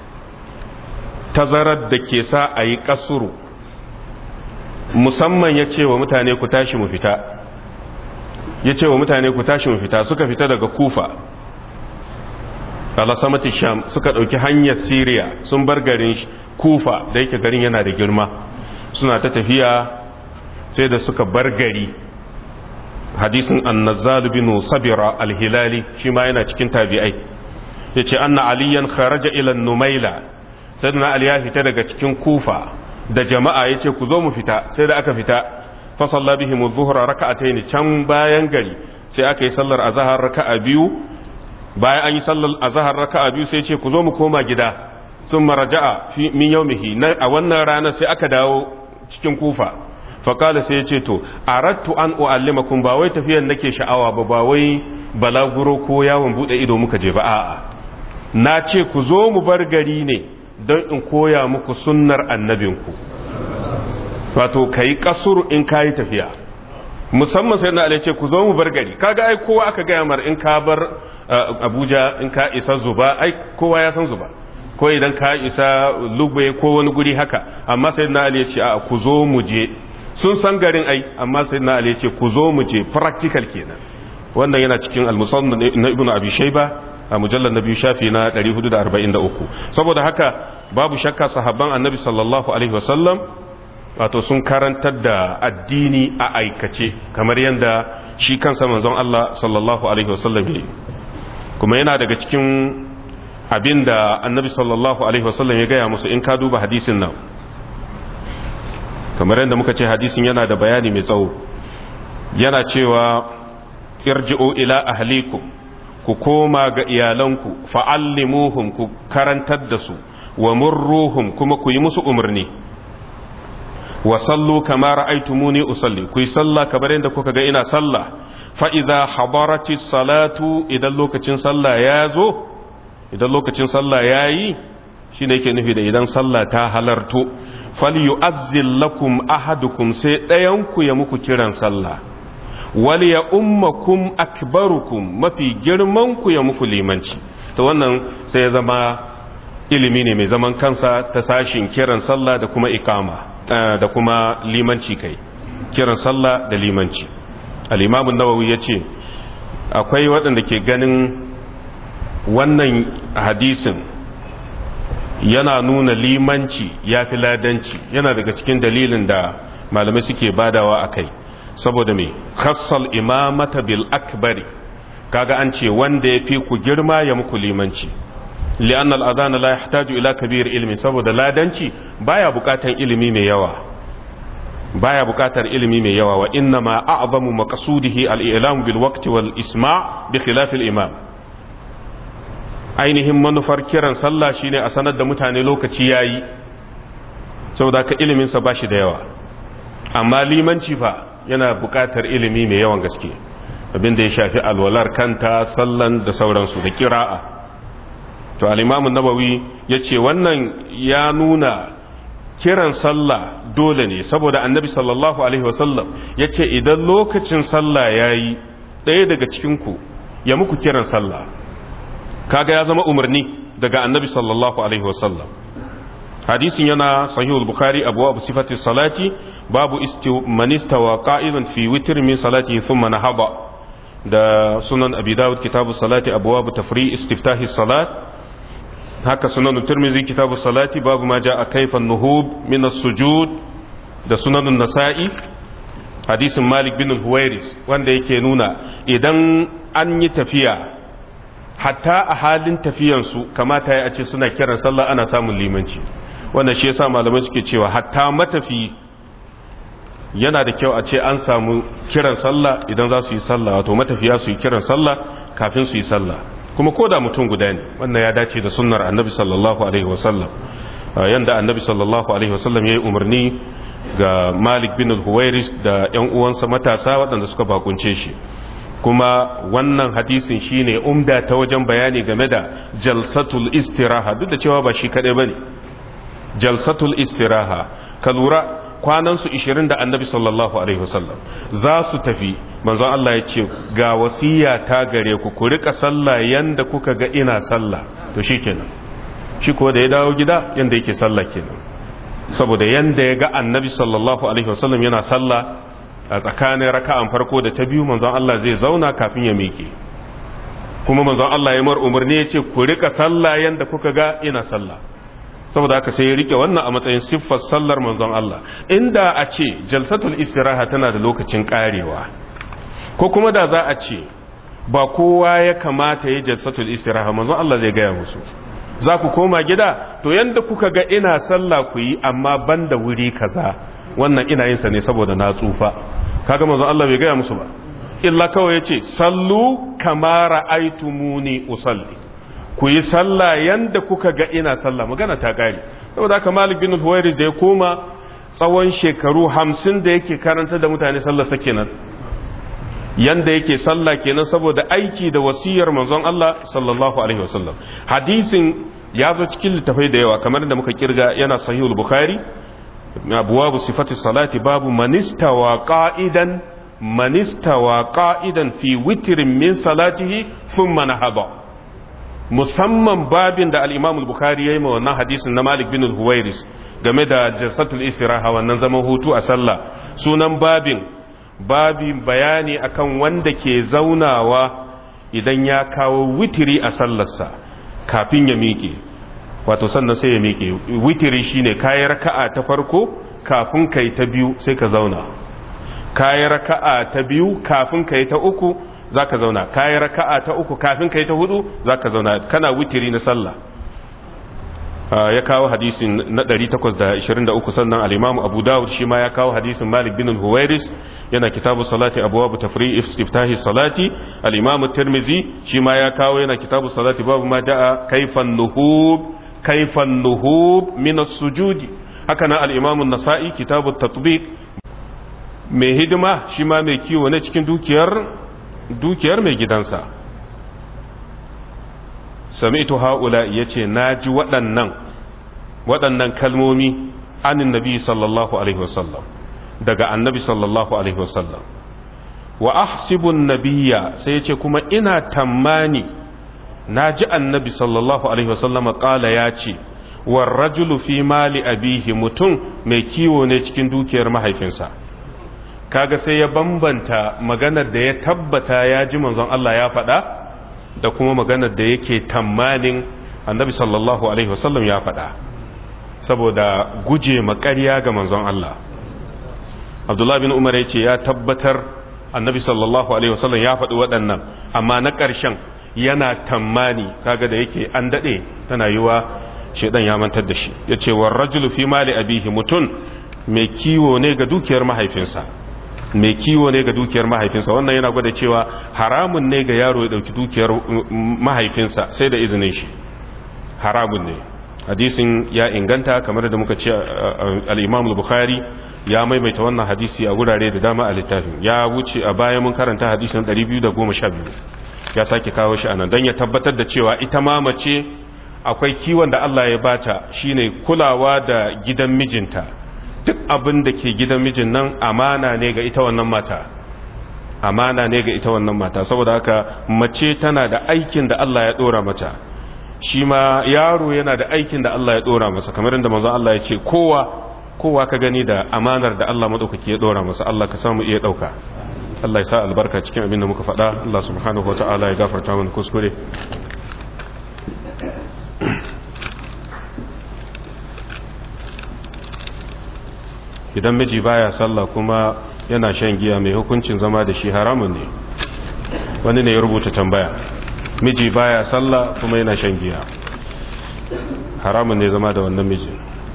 tazarar da ke sa a yi kasuru, musamman ya ce wa mutane ku tashi mu fita, suka fita daga Kufa alasamati Sham, suka ɗauki hanyar Syria, sun bar garin Kufa da yake garin yana da girma, suna ta tafiya sai da suka bar gari. hadisin annazal bin sabira al-hilali shi ma yana cikin tabi'ai, yace anna aliyan kharaja ila numaila, sayyidina Ali ya fita daga cikin Kufa da jama'a, yace ku zo mu fita. sai da aka fita, fa salla bihim adh-dhuhra rak'atayn, can bayan gari sai aka yi sallar azhar raka'a biyu. bayan an yi sallar azhar raka'a biyu sai yace ku zo mu koma gida. summa raja'a fi min yawmihi, a wannan rana sai aka dawo cikin Kufa. faƙala sai ya ce to arattu an u'allimakum, ba wai tafiyan nake sha'awa ba wai balaguro ko yawon bude ido muka je ba, a'a na ce ku zo mu bar gari ne don in koya muku sunnar annabinku. wato kai kasuru in kayi tafiya, musamman sai na Ali ce ku zo mu bar gari. kaga ai kowa aka gaya mar in ka bar Abuja, in ka isa Zuba, ai kowa ya san Zuba, ko idan ka isa Lugbe ko wani guri haka. amma sai na Ali ya ce a ku zo mu je, sun san garin ai, amma sai na Ali ce ku zo mu je, practical kenan. wannan yana cikin al-musannad na Ibn Abi Shayba a mujallal na biyu shafi na 443. saboda haka babu shakka sahabban annabi sallallahu alaihi wasallam wato sun karantar da addini a aikace, kamar yadda shi kansa manzon Allah sallallahu alaihi wasallam ya yi. kuma yana daga cikin abinda annabi sallallahu alaihi wasallam ya gaya musu, in ka duba hadisin nan, kamar yadda muka ce hadisin yana da bayani mai tsawo. yana cewa irji'u ila ahlikum, ku koma ga iyalanku, fa'allimuhum, ku karantar da su, wa murruhum, kuma ku yi musu umarni, wa sallu kama ra'aytumuni usalli, ku yi sallah kamar yadda kuka ga ina sallah. fa idza hadaratis salatu, idan lokacin sallah ya zo, idan lokacin sallah yayi, shine yake nufi da idan sallah ta halarto, falyu'azzil lakum ahadukum, sai ɗayanku ya muku kiran sallah, wal ya ummakum akbarukum, mafi girmanku ya muku limanci. to wannan sai ya zama ilimi ne mai zaman kansa ta sashin kiran sallah da kuma ikama da kuma limanci, kai kiran sallah da limanci. al-imam an-nawawi yace akwai waɗanda ke ganin wannan hadisin yana nuna limanci ya fi ladanci, yana daga cikin dalilin da malamai suke badawa a kai. saboda mai khassal imamata bil akbari, kaga an ce wanda ya fi ku girma ya muku limanci. li'anna al-adhan la yahtaju ila kabir ilmi, saboda ladanci baya bukatar ilimi mai yawa, wa inna ma a'zamu maqsudihi al-i'lam bil waqti wal isma' bi khilaf al-imam. ainihin manufar kiran sallah shine a sanar da mutane lokaci yayi, saboda ka ilimin sa bashi da yawa. amma limanci fa yana buƙatar ilimi mai yawan gaske, abinda ya shafi alwalar kanta, sallan da sauransu da kira'a. to al-Imam an-Nawawi yace wannan ya nuna kiran sallah dole ne, saboda annabi sallallahu alaihi wasallam yace idan lokacin sallah yayi ɗaya daga cikin ku ya muku kiran sallah, kaga ya zama umarni daga annabi sallallahu alaihi wasallam. hadisin yana sahihul bukhari abwab sifati salati babu man istawa qa'idan fi witr min salati thumma nahaba, da sunan abi dawud kitabu salati abwab tafri istiftahi salat, haka sunan tirmizi kitabu salati babu ma jaa kayfa nuhub min as-sujud, da sunan nasa'i hadisin malik bin al-huwairis wanda yake nuna idan an yi tafiya hatta a halin tafiyansu kamata ya ce suna kiran sallah ana samun limanci. wannan shi yasa malamai suke cewa hatta matafi yana da kyau a ce an samu kiran sallah idan za su yi sallah, wato matafiya su yi kiran sallah kafin su yi sallah, kuma ko da mutum guda ne. wannan ya dace da sunnar annabi sallallahu alaihi wasallam, yanda annabi sallallahu alaihi wasallam ya yi umarni ga malik bin al-huwairis da yan uwansa matasa waɗanda suka bakunce shi. kuma wannan hadisin shine umda ta wajen bayani game da jalsatul istiraha, duk da cewa ba shi kadai bane. jalsatul istiraha ka lura kwanansu 20 da annabi sallallahu alaihi wasallam za su tafi, manzon Allah ya ce ga wasiya ta gare ku ku rika sallah yanda kuka ga ina sallah. to shikenan shi ko da ya dawo gida yanda yake sallah kenan, saboda yanda ya ga annabi sallallahu alaihi wasallam yana sallah a tsakanin raka'an farko da ta biyu, manzon Allah zai zauna kafin ya miƙe, kuma manzon Allah ya mar umarni ya ce ku rika sallah yanda kuka ga ina sallah. saboda haka sai ya rike wannan a matsayin siffar sallar manzon Allah. inda a ce jalsatul istiraha tana da lokacin karewa, ko kuma da za a ce ba kowa ya kamata ya jalsatul istiraha, manzon Allah zai gaya musu za ku koma gida to yanda kuka ga ina sallah ku yi, amma banda wuri kaza, wannan ina yin sa ne saboda na tsufa. kaga manzon Allah bai gaya musu ba, illa kawai yace sallu kama ra'aytumuni usalli, ku yi sallah yanda kuka ga ina sallah. magana ta kare. saboda haka Malik bin Huwairis da ya koma tsawon shekaru 50 da yake karanta da mutane sallah kenan, yanda yake sallah kenan, saboda aiki da wasiyar manzon Allah sallallahu alaihi wasallam. hadisin ya zo cikin littafai da yawa kamar da muka kirga, yana sahihul bukhari abwabu sifati salati babu manistawa qa'idan fi witrin min salatihi thumma nahaba, musamman babin da al-Imam al-Bukhari yayi ma wannan hadisin na Malik bin al-Huwairis game da jalsatul istiraha, wannan zaman hutu a sallah. sunan babin bayani akan wanda ke zaunawa idan ya kawo witiri a sallarsa kafin ya miƙe, wato sannan sai ya miƙe. witiri shine kayi raka'a ta farko kafin kai ta biyu sai ka zauna, kayi raka'a ta biyu kafin kai ta uku zaka zauna, kayi raka'a ta uku kafin kai ta hudu zaka zauna, kana witiri na sallah. ya kawo hadisin na 823. sannan al-Imam Abu Dawud shi ma ya kawo hadisin Malik bin al-Huwairis, yana kitabu salati abwab tafri istiftahi salati. al-Imam Tirmidhi shi ma ya kawo, yana kitabu salati babu ma jaa kaifan nuhub min as-sujudi. haka nan al-Imam an-Nasa'i kitabu at-tatbiq, mai hidima shi ma mai kiwo ne cikin dukiyar mai gidansa. sami'tu haula yace naji waɗannan kalmomi anin nabi sallallahu alaihi wasallam, daga annabi sallallahu alaihi wasallam. wa ahsibu an-nabiyya, sai yace kuma ina tammani naji annabi sallallahu alaihi wasallam qala yace war rajulu fi mali abihi, mutum mai kiwo ne cikin dukiyar mahaifinsa. kaga sai ya bambanta maganar da ya tabbata ya ji manzon Allah ya faɗa da kuma maganar da yake tamanin annabi sallallahu alaihi wasallam ya faɗa, saboda guje maƙarya ga manzon Allah. Abdullah bin Umar yace ya tabbatar annabi sallallahu alaihi wasallam ya faɗi waɗannan, amma na ƙarshen yana tamani, kaga da yake an daɗe tana yiwa shedan ya mantar da shi. yace war rajulu fi mali abihi, mutum mai kiwo ne ga dukiyar mahaifinsa, wannan yana gwada cewa haramun ne ga yaro ya dauki dukiyar mahaifinsa sai da izinin shi, haramun ne. hadisin ya inganta kamar da muka ce al-Imam al-Bukhari ya maimaita wannan hadisi a gurare da dama a littafin ya wuce a baya mun karanta hadisin 212 ya sake kawo shi anan don ya tabbatar da cewa ita ma mace akwai kiwon da Allah ya bata shine kulawa da gidan mijinta duk abin da ke gidan mijin nan amana ne ga ita wannan mata amana ne ga ita wannan mata saboda haka mace tana da aikin da Allah ya dora mata shi ma yaro yana da aikin da Allah ya dora masa kamar inda manzon Allah ya ce kowa ka gani da amanar da Allah madaukaki ya dora masa Allah ka samu iya dauka Allah ya sa albarka cikin abin da muka faɗa Allah subhanahu wataala ya gafarta mana kuskure idan miji baya sallah kuma yana shan giya mai hukuncin zama da shi haramun ne wani ne ya rubuta tambaya miji baya sallah kuma yana shan giya haramun ne zama da wannan miji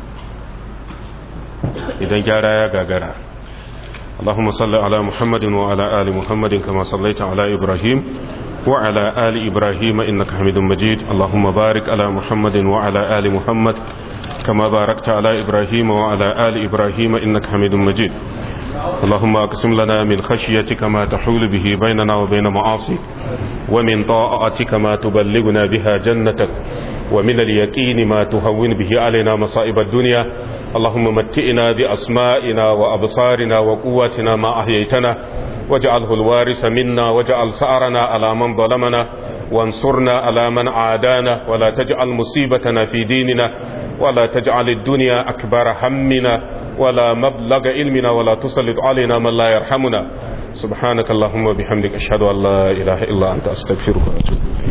idan gyara ya gagara اللهم صل على محمد وعلى آل محمد كما صليت على إبراهيم وعلى آل إبراهيم إنك حميد مجيد اللهم بارك على محمد وعلى آل محمد كما باركت على إبراهيم وعلى آل إبراهيم إنك حميد مجيد اللهم أقسم لنا من خشيتك ما تحول به بيننا وبين معاصيك ومن طاعتك ما تبلغنا بها جنتك ومن اليقين ما تهون به علينا مصائب الدنيا اللهم متئنا بأسمائنا وأبصارنا وقواتنا ما أحييتنا واجعله الوارث منا واجعل ثأرنا على من ظلمنا وانصرنا على من عادانا ولا تجعل مصيبتنا في ديننا ولا تجعل الدنيا أكبر همنا ولا مبلغ علمنا ولا تسلط علينا من لا يرحمنا سبحانك اللهم وبحمدك أشهد أن لا إله إلا أنت أستغفرك وأتوب إليك